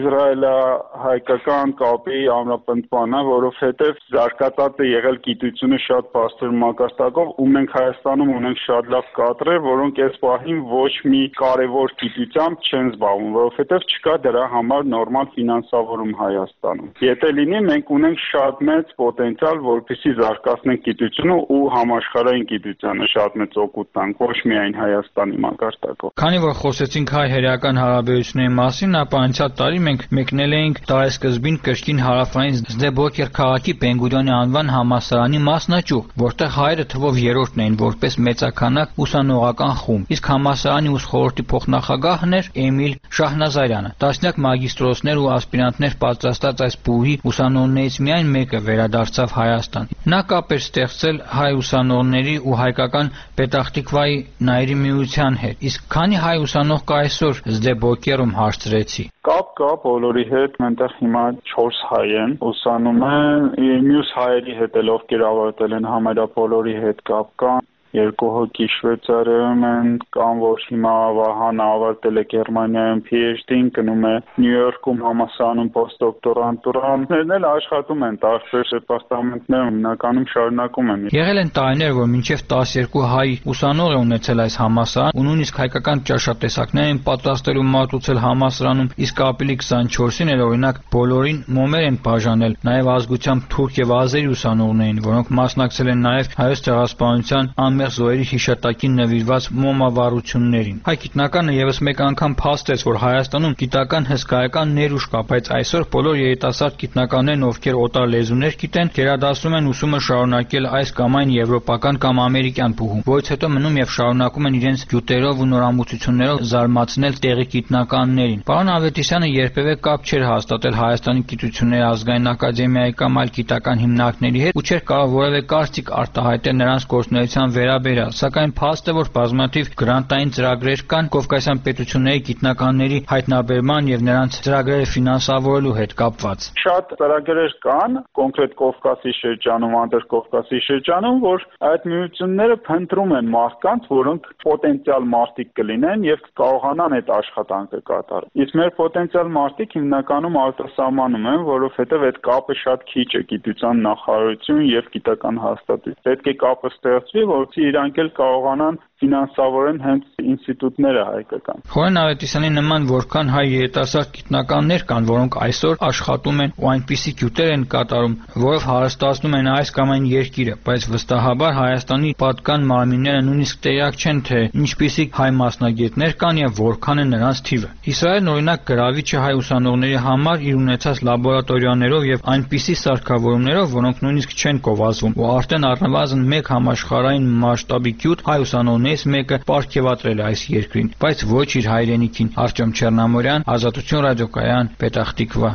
իսրայելա-հայկական կապի ամրապնդմանը, որովհետև զարգացած է եղել գիտությունը շատ բարձր մակարդակով ու մենք Հայաստանում ունենք շատ լավ կադրեր, որոնք այս պահին ոչ մի կարևոր գիտությամբ չեն զբաղվում, որովհետև չկա դրա համար նորմալ ֆինանսավորում Հայաստանում։ Եթե լինի, մենք ունենք շատ մեծ պոտենցիալ, որպեսզի զարգացնենք գիտությունը ու համաշխարհային գիտությանը շատ մեծ օգուտ տանք, ոչ միայն Հայաստանի մակարդակով։ Քանի որ խոսեցինք հայ-հրեական հարաբերությունների մասին, ապա անցյալ տարի մենք մեկնել էինք տարեսկզբին կրկին հարավային Սդեբոկեր քաղաքի Բեն-Գուրիոնի անվան համալսարանի մասնաճյուղ, որտեղ հայերը թվով երրորդն էին որպես մեծաքանակ ուսանողական խումբ, իսկ համալսարանի ուսխորհրդի փոխնախագահն էր Էմիլ Շահնազարյանը։ Տասնյակ մագիստրոսներ ու ասպիրանտներ պատրաստած այս բուհի ուսանողներից միայն մեկը վերադարձավ Հայաստան։ Նա կապ էր ստեղծել հայ ուսանողների ու հայկական Պետախտիկվայի Նայիրի միության հետ։ Իսկ քանի հայ ուսանող կա այսօր Սդեբոկերում հարցրեցի։ Կապ կա բոլորի հետ, մենտեղ հիմա չորս հայ են ուսանում են, մյուս հայերի հետ էլ ովքեր ավարտել են համարյա բոլորի հետ կապ կա։ երկու հոգի Շվեյցարիայում են, կան որ հիմա Վահանը ավարտել է Գերմանիայում P H D-ին, գնում է Նյու Յորքում համալսարանում պոստդոկտորանտուրան, ներն էլ աշխատում են տարբեր դեպարտամենտներում, հիմնականում շարունակում են։ Եղել են տարիներ, որ մինչև տասներկու հայ ուսանող է ունեցել այս համալսարան, ու նույնիսկ հայկական ճաշատեսակներ են պատրաստել ու մատուցել համալսարանում, իսկ ապրիլի քսանչորսին էլ օրինակ բոլորին մոմեր են բաժանել, նաև ազգությամբ թուրք եւ ազերի ուսանողներ էին, որոնք մասնակցել են նաև հայոց ցեղասպանության անմեղ զոհերի հիշատակին նվիրված մոմավառություններին։ Հայ գիտնականը եւս մեկ անգամ փաստեց, որ Հայաստանում գիտական հսկայական ներուժ կա, բայց այսօր բոլոր երիտասարդ գիտնականներն, ովքեր օտար լեզուներ գիտեն, գերադասում են ուսումը շարունակել այս կամ այն եվրոպական կամ ամերիկյան բուհում, որից հետո մնում եւ շարունակում են իրենց գյուտերով ու նորամուծություններով զարմացնել տեղի գիտնականներին։ Պարոն Ավետիսյանը երբևէ կապ չէր հաստատել Հայաստանի գիտությունների ազգային ակադեմիայի կամ այլ գիտական հիմնարկների հետ ու չէր կարող որևէ կարծիք արտահայտել նրանց գործունեության վերաբերյալ, սակայն փաստ է, որ բազմաթիվ գրանտային ծրագրեր կան Կովկասյան պետությունների գիտնականների հայտնաբերման եւ նրանց ծրագրերը ֆինանսավորելու հետ կապված։ Շատ ծրագրեր կան, կոնկրետ Կովկասի շրջանում, Անդրկովկասի շրջանում, որ այդ միությունները փնտրում են մարդկանց, որոնք պոտենցիալ մարդիկ կլինեն եւ կարողանան այդ աշխատանքը կատարել։ Իսկ մեր պոտենցիալ մարդիկ հիմնականում արտասահմանում են, որովհետեւ այդ կապը շատ քիչ է գիտության նախարարություն եւ գիտական հաստատություն։ Պետք է կապը ստեղծվի, որովհետեւ իրանք էլ կարողանան ֆինանսավորեն հենց ինստիտուտները հայկական։ Խորեն Ավետիսյանի նման որքան հայ երիտասարդ գիտնականներ կան, որոնք այսօր աշխատում են ու այնպիսի գյուտեր են կատարում, որով հարստացնում են այս կամ այն երկիրը, բայց վստահաբար Հայաստանի պատկան մարմինները նույնիսկ տեղյակ չեն, թե ինչպիսի հայ մասնագետներ կան եւ որքան է նրանց թիվը։ Իսրայելն օրինակ գրավիչ է հայ ուսանողների համար իր ունեցած լաբորատորիաներով եւ այնպիսի սարքավորումներով, որոնք նույնիսկ չեն գովազդվում, ու արդեն առնվազն մեկ համաշխարհային մասշտաբի գյուտ հայ ուսանողներից մեկը պարգևատրել է այս երկրին, բայց ոչ իր հայրենիքին։ Արտյոմ Չեռնամորյան, Ազատություն ռադիոկայան, Պետախտիկվա։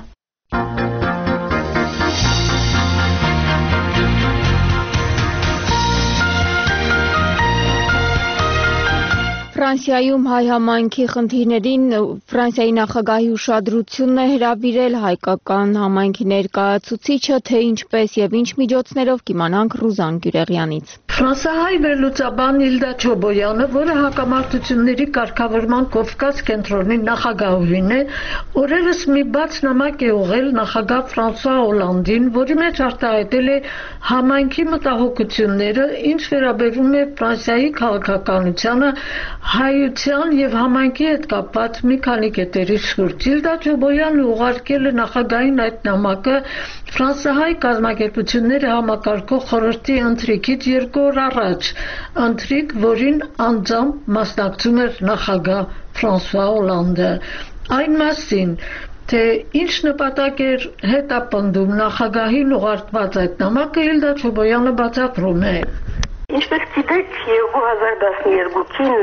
Ֆրանսիայում հայ համայնքի խնդիրներին Ֆրանսիայի նախագահի ուշադրությունն է հրավիրել հայկական համայնքի ներկայացուցիչը, թե ինչպես եւ ինչ միջոցներով կիմանանք Ռուզան Գյուրեղյանից։ Ֆրանսահայ վերլուծաբան Իլդա Չոբոյանը, որը հակամարտությունների կարգավորման Կովկաս կենտրոնի նախագահուհին է, օրերս մի բաց նամակ է ուղղել նախագահ Ֆրանսուଆ Օլանդին, որի մեջ արտահայտել է համայնքի մտահոգությունները, ինչ վերաբերում է Ֆրանսիայի քաղաքականությանը, հայության եւ համայնքի հետ կապված մի քանի կետերի շուրջ։ Իլդա Չոբոյանը ուղարկել է նախագահին այդ նամակը ֆրանսահայ կազմակերպությունները համակարգող խորհրդի ընթրիքից երկու օր առաջ, ընթրիք, որին անձամբ մասնակցում էր նախագահ Ֆրանսուଆ Օլանդը։ Այն մասին, թե ինչ նպատակ էր հետապնդում նախագահին ուղարկված այդ նամակը, Իլդա Չոբոյանը բացատրում է։ Ինչպես գիտեք, երկու հազար տասներկուին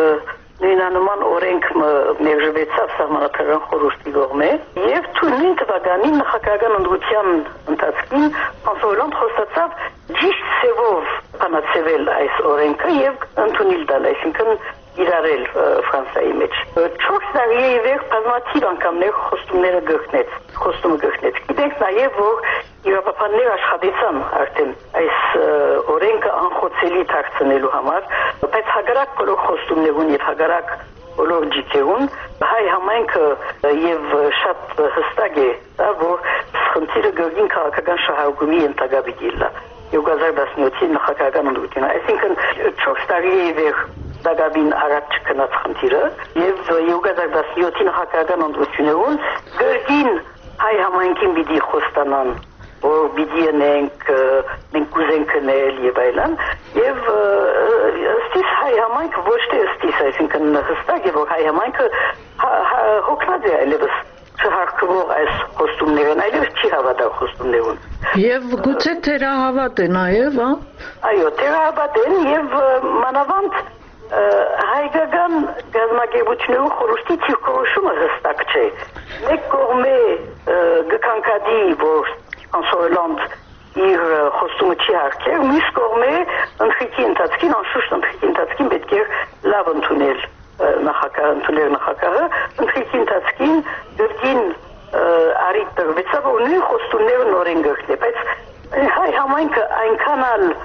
նույնանման օրենք մերժվեցավ սահմանադրական խորհրդի կողմից եւ նույն թվականին նախագահական ընդդիմության ընթացքին Ֆրանսոյլанд խոստացավ ճիշտ սևով բանացվել այս օրենքը եւ ընդունել տալ, այսինքն իրարել Ֆրանսիայի մեջ։ Չորս տարի է վեր բազմաթիվ անգամներ խոստումները գտնեց, խոստումը գտնեց։ Գիտենք նաեւ, որ Եվրոպաներ աշխատեցան արդեն այս օրենքը անխոցելի դարձնելու համար, բայց հակառակ բոլոր խոստումներուն եւ հակառակ բոլոր ջիքերուն հայ համայնքը եւ շատ հստակ է, որ խնդիրը գերին քաղաքական շահարկումի ենթակա բիլա։ երկու հազար տասնյոթի նախագահական ընդդիմությունը, այսինքն չորս տարի է վեր դագաբին առաջ կնած խնդիրը եւ երկու հազար տասնյոթի նախագահական ընդդիմություններուն գերին հայ համայնքին պիտի խոստանան, որ պիտի ենք մենք կուզենք կնել եւ այլն եւ ըստիս հայ համայնքը ոչ թե ըստիս, այսինքն հստակ է, որ հայ համայնքը հոգնած է այլևս չհարկվող այս խոստումներն, այլևս չի հավատալ խոստումներուն։ Եվ գուցե թերահավատ է նաեւ, հա։ Այո, թերահավատ են եւ մանավանդ հայկական գազམ་ակերպությունների խորհրդի ցիրկորոշումը հստակ չէ։ Մեկ կողմը գքանքադի, որ Ֆրանսոյլанд իր խոստումը չի հարկել, մյուս կողմը ընթրիքի ընթացքին, անշուշտ ընթրիքի ընթացքին պետք է լավ ընդունել նախագահը, ընդունել նախագահը, ընթրիքի ընթացքին դրգին արիտ տրվեցավ, որ նույն խոստումները նորեն գտնե, բայց հայ համայնքը այնքան ալ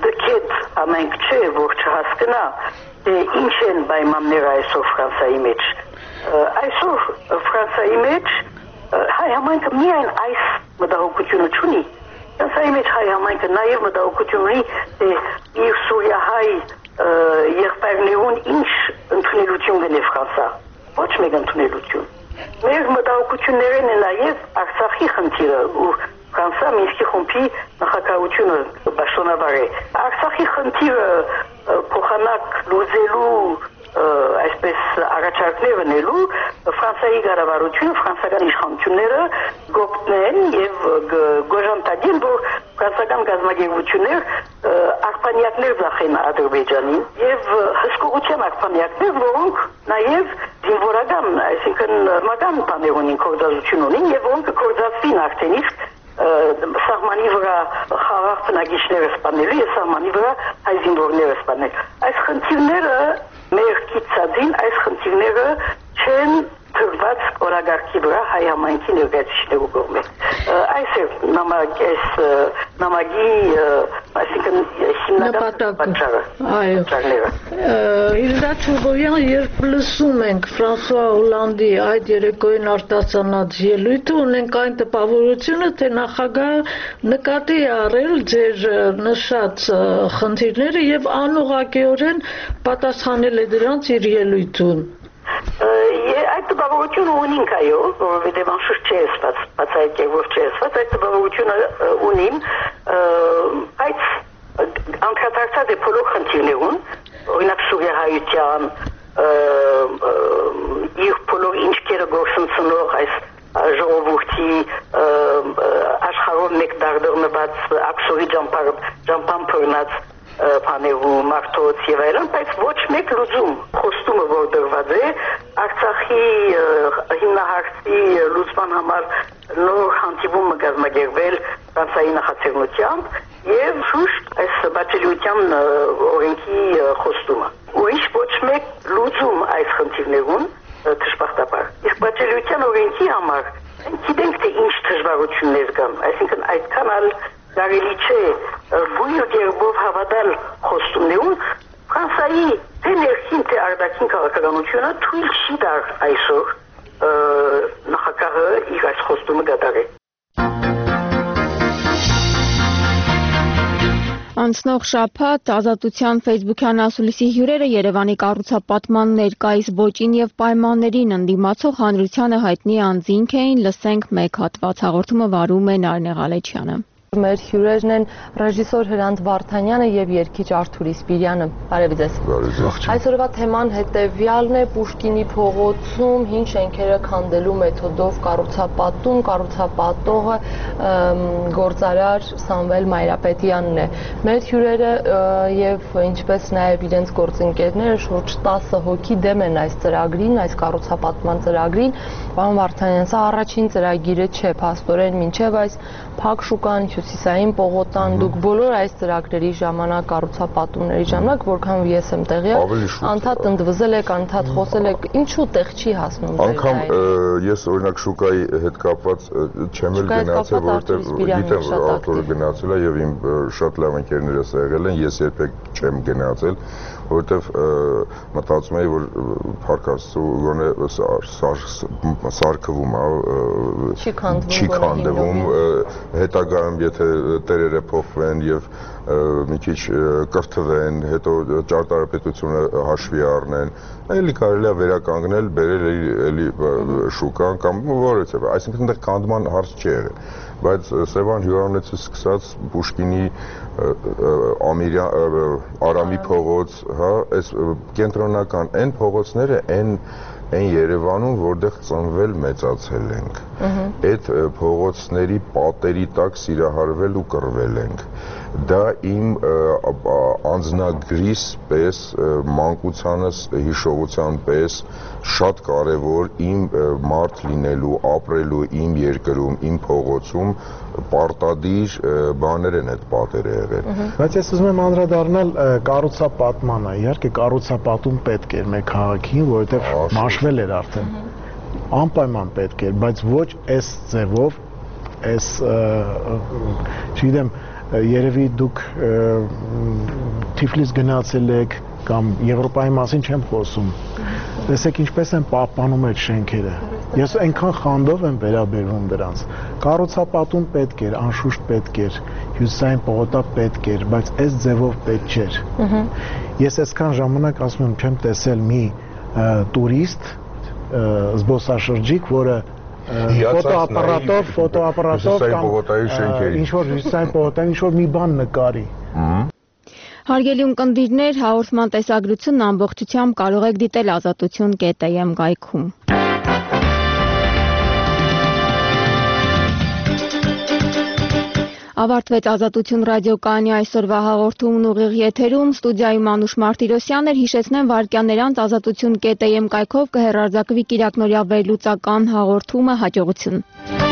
դքեդ ամենք չէ, որ չհասկնա, թե ինչ են պայմանները այսօր Ֆրանսայի մեջ։ Այսօր Ֆրանսայի մեջ հայ համայնքը միայն այս մտահոգությունը չունի։ Ֆրանսայի մեջ հայ համայնքը նաև մտահոգություն ունի, թե իր սուրիահայ եղբայրներուն ինչ ընդունելություն գնե Ֆրանսա։ Ոչ մեկ ընդունելություն։ Մեր մտահոգություններն են նաև Արցախի խնդիրը ու Ֆրանսա Մինսկի խումբի նախագահությունը պաշտոնաբար է։ Արցախի խնդիրը փոխանակ լուծելու այսպես առաջարկներ ունելու Ֆրանսիայի կառավարությունը, ֆրանսիական իշխանությունները գոտնեն եւ գոժանտագին, որ ֆրանսիական գազագերություններ աղբանյակներ ծախեն Ադրբեջանին եւ հսկողության աղբանյակներ, որոնք նաեւ զինվորական, այսինքն մական բաներ ունին, կորզածություն ունին եւ որոնք կորզածվին արդեն իսկ սահմանի վրա խաղաղ բնակիչները սպանելու եւ սահմանի վրա հայ զինվորները սպանել։ Այս խնդիրները մեր կիցածին, այս խնդիրները չեն թրված օրագարկի վրա հայ համայնքի ներկայացուցիչներու կողմից։ Այս է նամակ, այս նամակի, այսինքն հիմնական պատճառը։ Այո։ Իլդա Չոբոյան, երբ լսում ենք Ֆրանսուଆ Հոլանդի այդ երեկոյին արտասանած ելույթը, ունենք այն տպավորությունը, թե նախագահը նկատի է առել ձեր նշած խնդիրները եւ անուղղակիորեն պատասխանել է դրանց իր ելույթում։ Այդ տպավորությունը ունենք այո, որովհետև անշուշտ չէ ասված, բացահայտել որ չէ ասված, այդ տպավորությունը ունիմ, բայց անդրադարձած է բոլոր խնդիրներուն, օրինակ սուրիահայության, իր բոլոր ինչքերը գործընծնող այս ժողովրդի աշխարհով մեկ դարդորնված աքսորի ճամփան փռնած բաներու մարդոց եւ այլն, բայց ոչ մեկ լուծում խոստումը որ դրված է Արցախի հիմնահարցի լուծման համար նոր հանդիպումը կազմակերպել Ֆրանսիայի նախաձեռնությամբ եւ շուշտ այս բաժնետության օրենքի խոստումը։ Ուրիշ ոչ մեկ լուծում այս խնդիրներուն դժբախտաբար։ Իսկ բաժնետության օրենքի համար գիտենք թե ինչ դժվարություններ կան, այսինքն այդքան ալ կարելի չէ բույր գերբով հավատալ խոստումներուն Ֆրանսիայի թե ներքին թե արտաքին քաղաքականությունը թույլ չի տար այսօր նախագահը իր այս խոստումը կատարել։ Անցնող շաբաթ Ազատության ֆեյսբուքյան ասուլիսի հյուրերը Երևանի կառուցապատման ներկայիս ոճին եւ պայմաններին ընդդիմացող հանրությանը հայտնի անձինք էին, լսենք մեկ հատված, հաղորդումը վարում է Նարինե Ղալեչյանը։ Մեր հյուրերն են ռեժիսոր Հրանտ Վարդանյանը եւ երգիչ Արթուր Իսպիրյանը։ Բարև ձեզ։ Այսօրվա թեման հետեւյալն է Պուշկինի փողոցում հին շենքերը քանդելու մեթոդով կառուցապատում, կառուցապատողը գործարար Սամվել Մայրապետյանն է։ Մեր հյուրերը եւ ինչպես նաեւ իրենց գործընկերները շուրջ տասը հոգի դեմ են այս ծրագրին, այս կառուցապատման ծրագրին։ Պարոն Վարդանյան, սա առաջին ծրագիրը չէ, փաստորեն մինչեւ այս Փակ շուկան, Հյուսիսային պողոտան, դուք բոլոր այս ծրագրերի ժամանակ, կառուցապատումների ժամանակ, որքան ես եմ տեղյակ, անդադ ընդվզել եք, անդադ խոսել եք, ինչու տեղ չի հասնում ձեր անգամ ես օրինակ շուկայի հետ կապված չեմ էլ գնացել, որովհետև գիտեմ, որ Արթուրը գնացել է եւ իմ շատ լավ ընկերներս եղել են, ես երբեք չեմ գնացել, որովհետև մտածում եի, որ Փառք Աստծո գոնե սարքվում է, չի քանդվում, հետագայում եթե տերերը փոխվեն եւ մի քիչ կրթվեն, հետո ճարտարապետությունը հաշվի առնեն, էլի կարելի է վերականգնել, բերել էլի շուկան կամ որևէ, այսինքն այնտեղ քանդման հարց չի եղել, բայց Սևան հյուրանոցից սկսած Պուշկինի Արամի փողոց, հա, այս կենտրոնական այն փողոցները այն այն Երևանում, որտեղ ծնվել մեծացել ենք, այդ փողոցների պատերի տակ սիրահարվել ու կռվել ենք, դա իմ անձնագրիս պես, մանկությանս հիշողության պես շատ կարևոր իմ մարդ լինելու, ապրելու իմ երկրում, իմ փողոցում պարտադիր բաներ են այդ պատերը եղել։ Բայց ես ուզում եմ անդրադառնալ կառուցապատմանը, իհարկե կառուցապատում պետք էր մեր քաղաքին, որովհետև մաշվել էր արդեն, անպայման պետք էր, բայց ոչ այս ձևով, այս, չգիտեմ, երևի դուք Թիֆլիս գնացել եք կամ Եվրոպայի մասին չեմ խոսում։ Տեսեք ինչպես են պահպանում այդ շենքերը։ Ես այնքան խանդով եմ վերաբերվում դրանց։ Կառուցապատում պետք էր, անշուշտ պետք էր, հյուսային պողոտա պետք էր, բայց այս ձևով պետք չէր։ Ես այսքան ժամանակ ասում եմ չեմ տեսել մի տուրիստ, զբոսաշրջիկ, որը ֆոտոապարատով, ֆոտոապարատով կամ ինչ-որ հյուսային պողոտային ինչ-որ մի բան նկարի։ Հարգելի ունկնդիրներ, հաղորդման տեսագրությունն ամբողջությամբ կարող եք դիտել ազատություն կետ am գայքում։ Ավարտվեց Ազատություն ռադիոկայանի այսօրվա հաղորդումն ուղիղ եթերում, ստուդիայում Անուշ Մարտիրոսյանն էր, հիշեցնեմ վայրկյաններ անց ազատություն կետ am կայքով կհեռարձակվի կիրակնօրյա վերլուծական հաղորդումը, հաջողություն։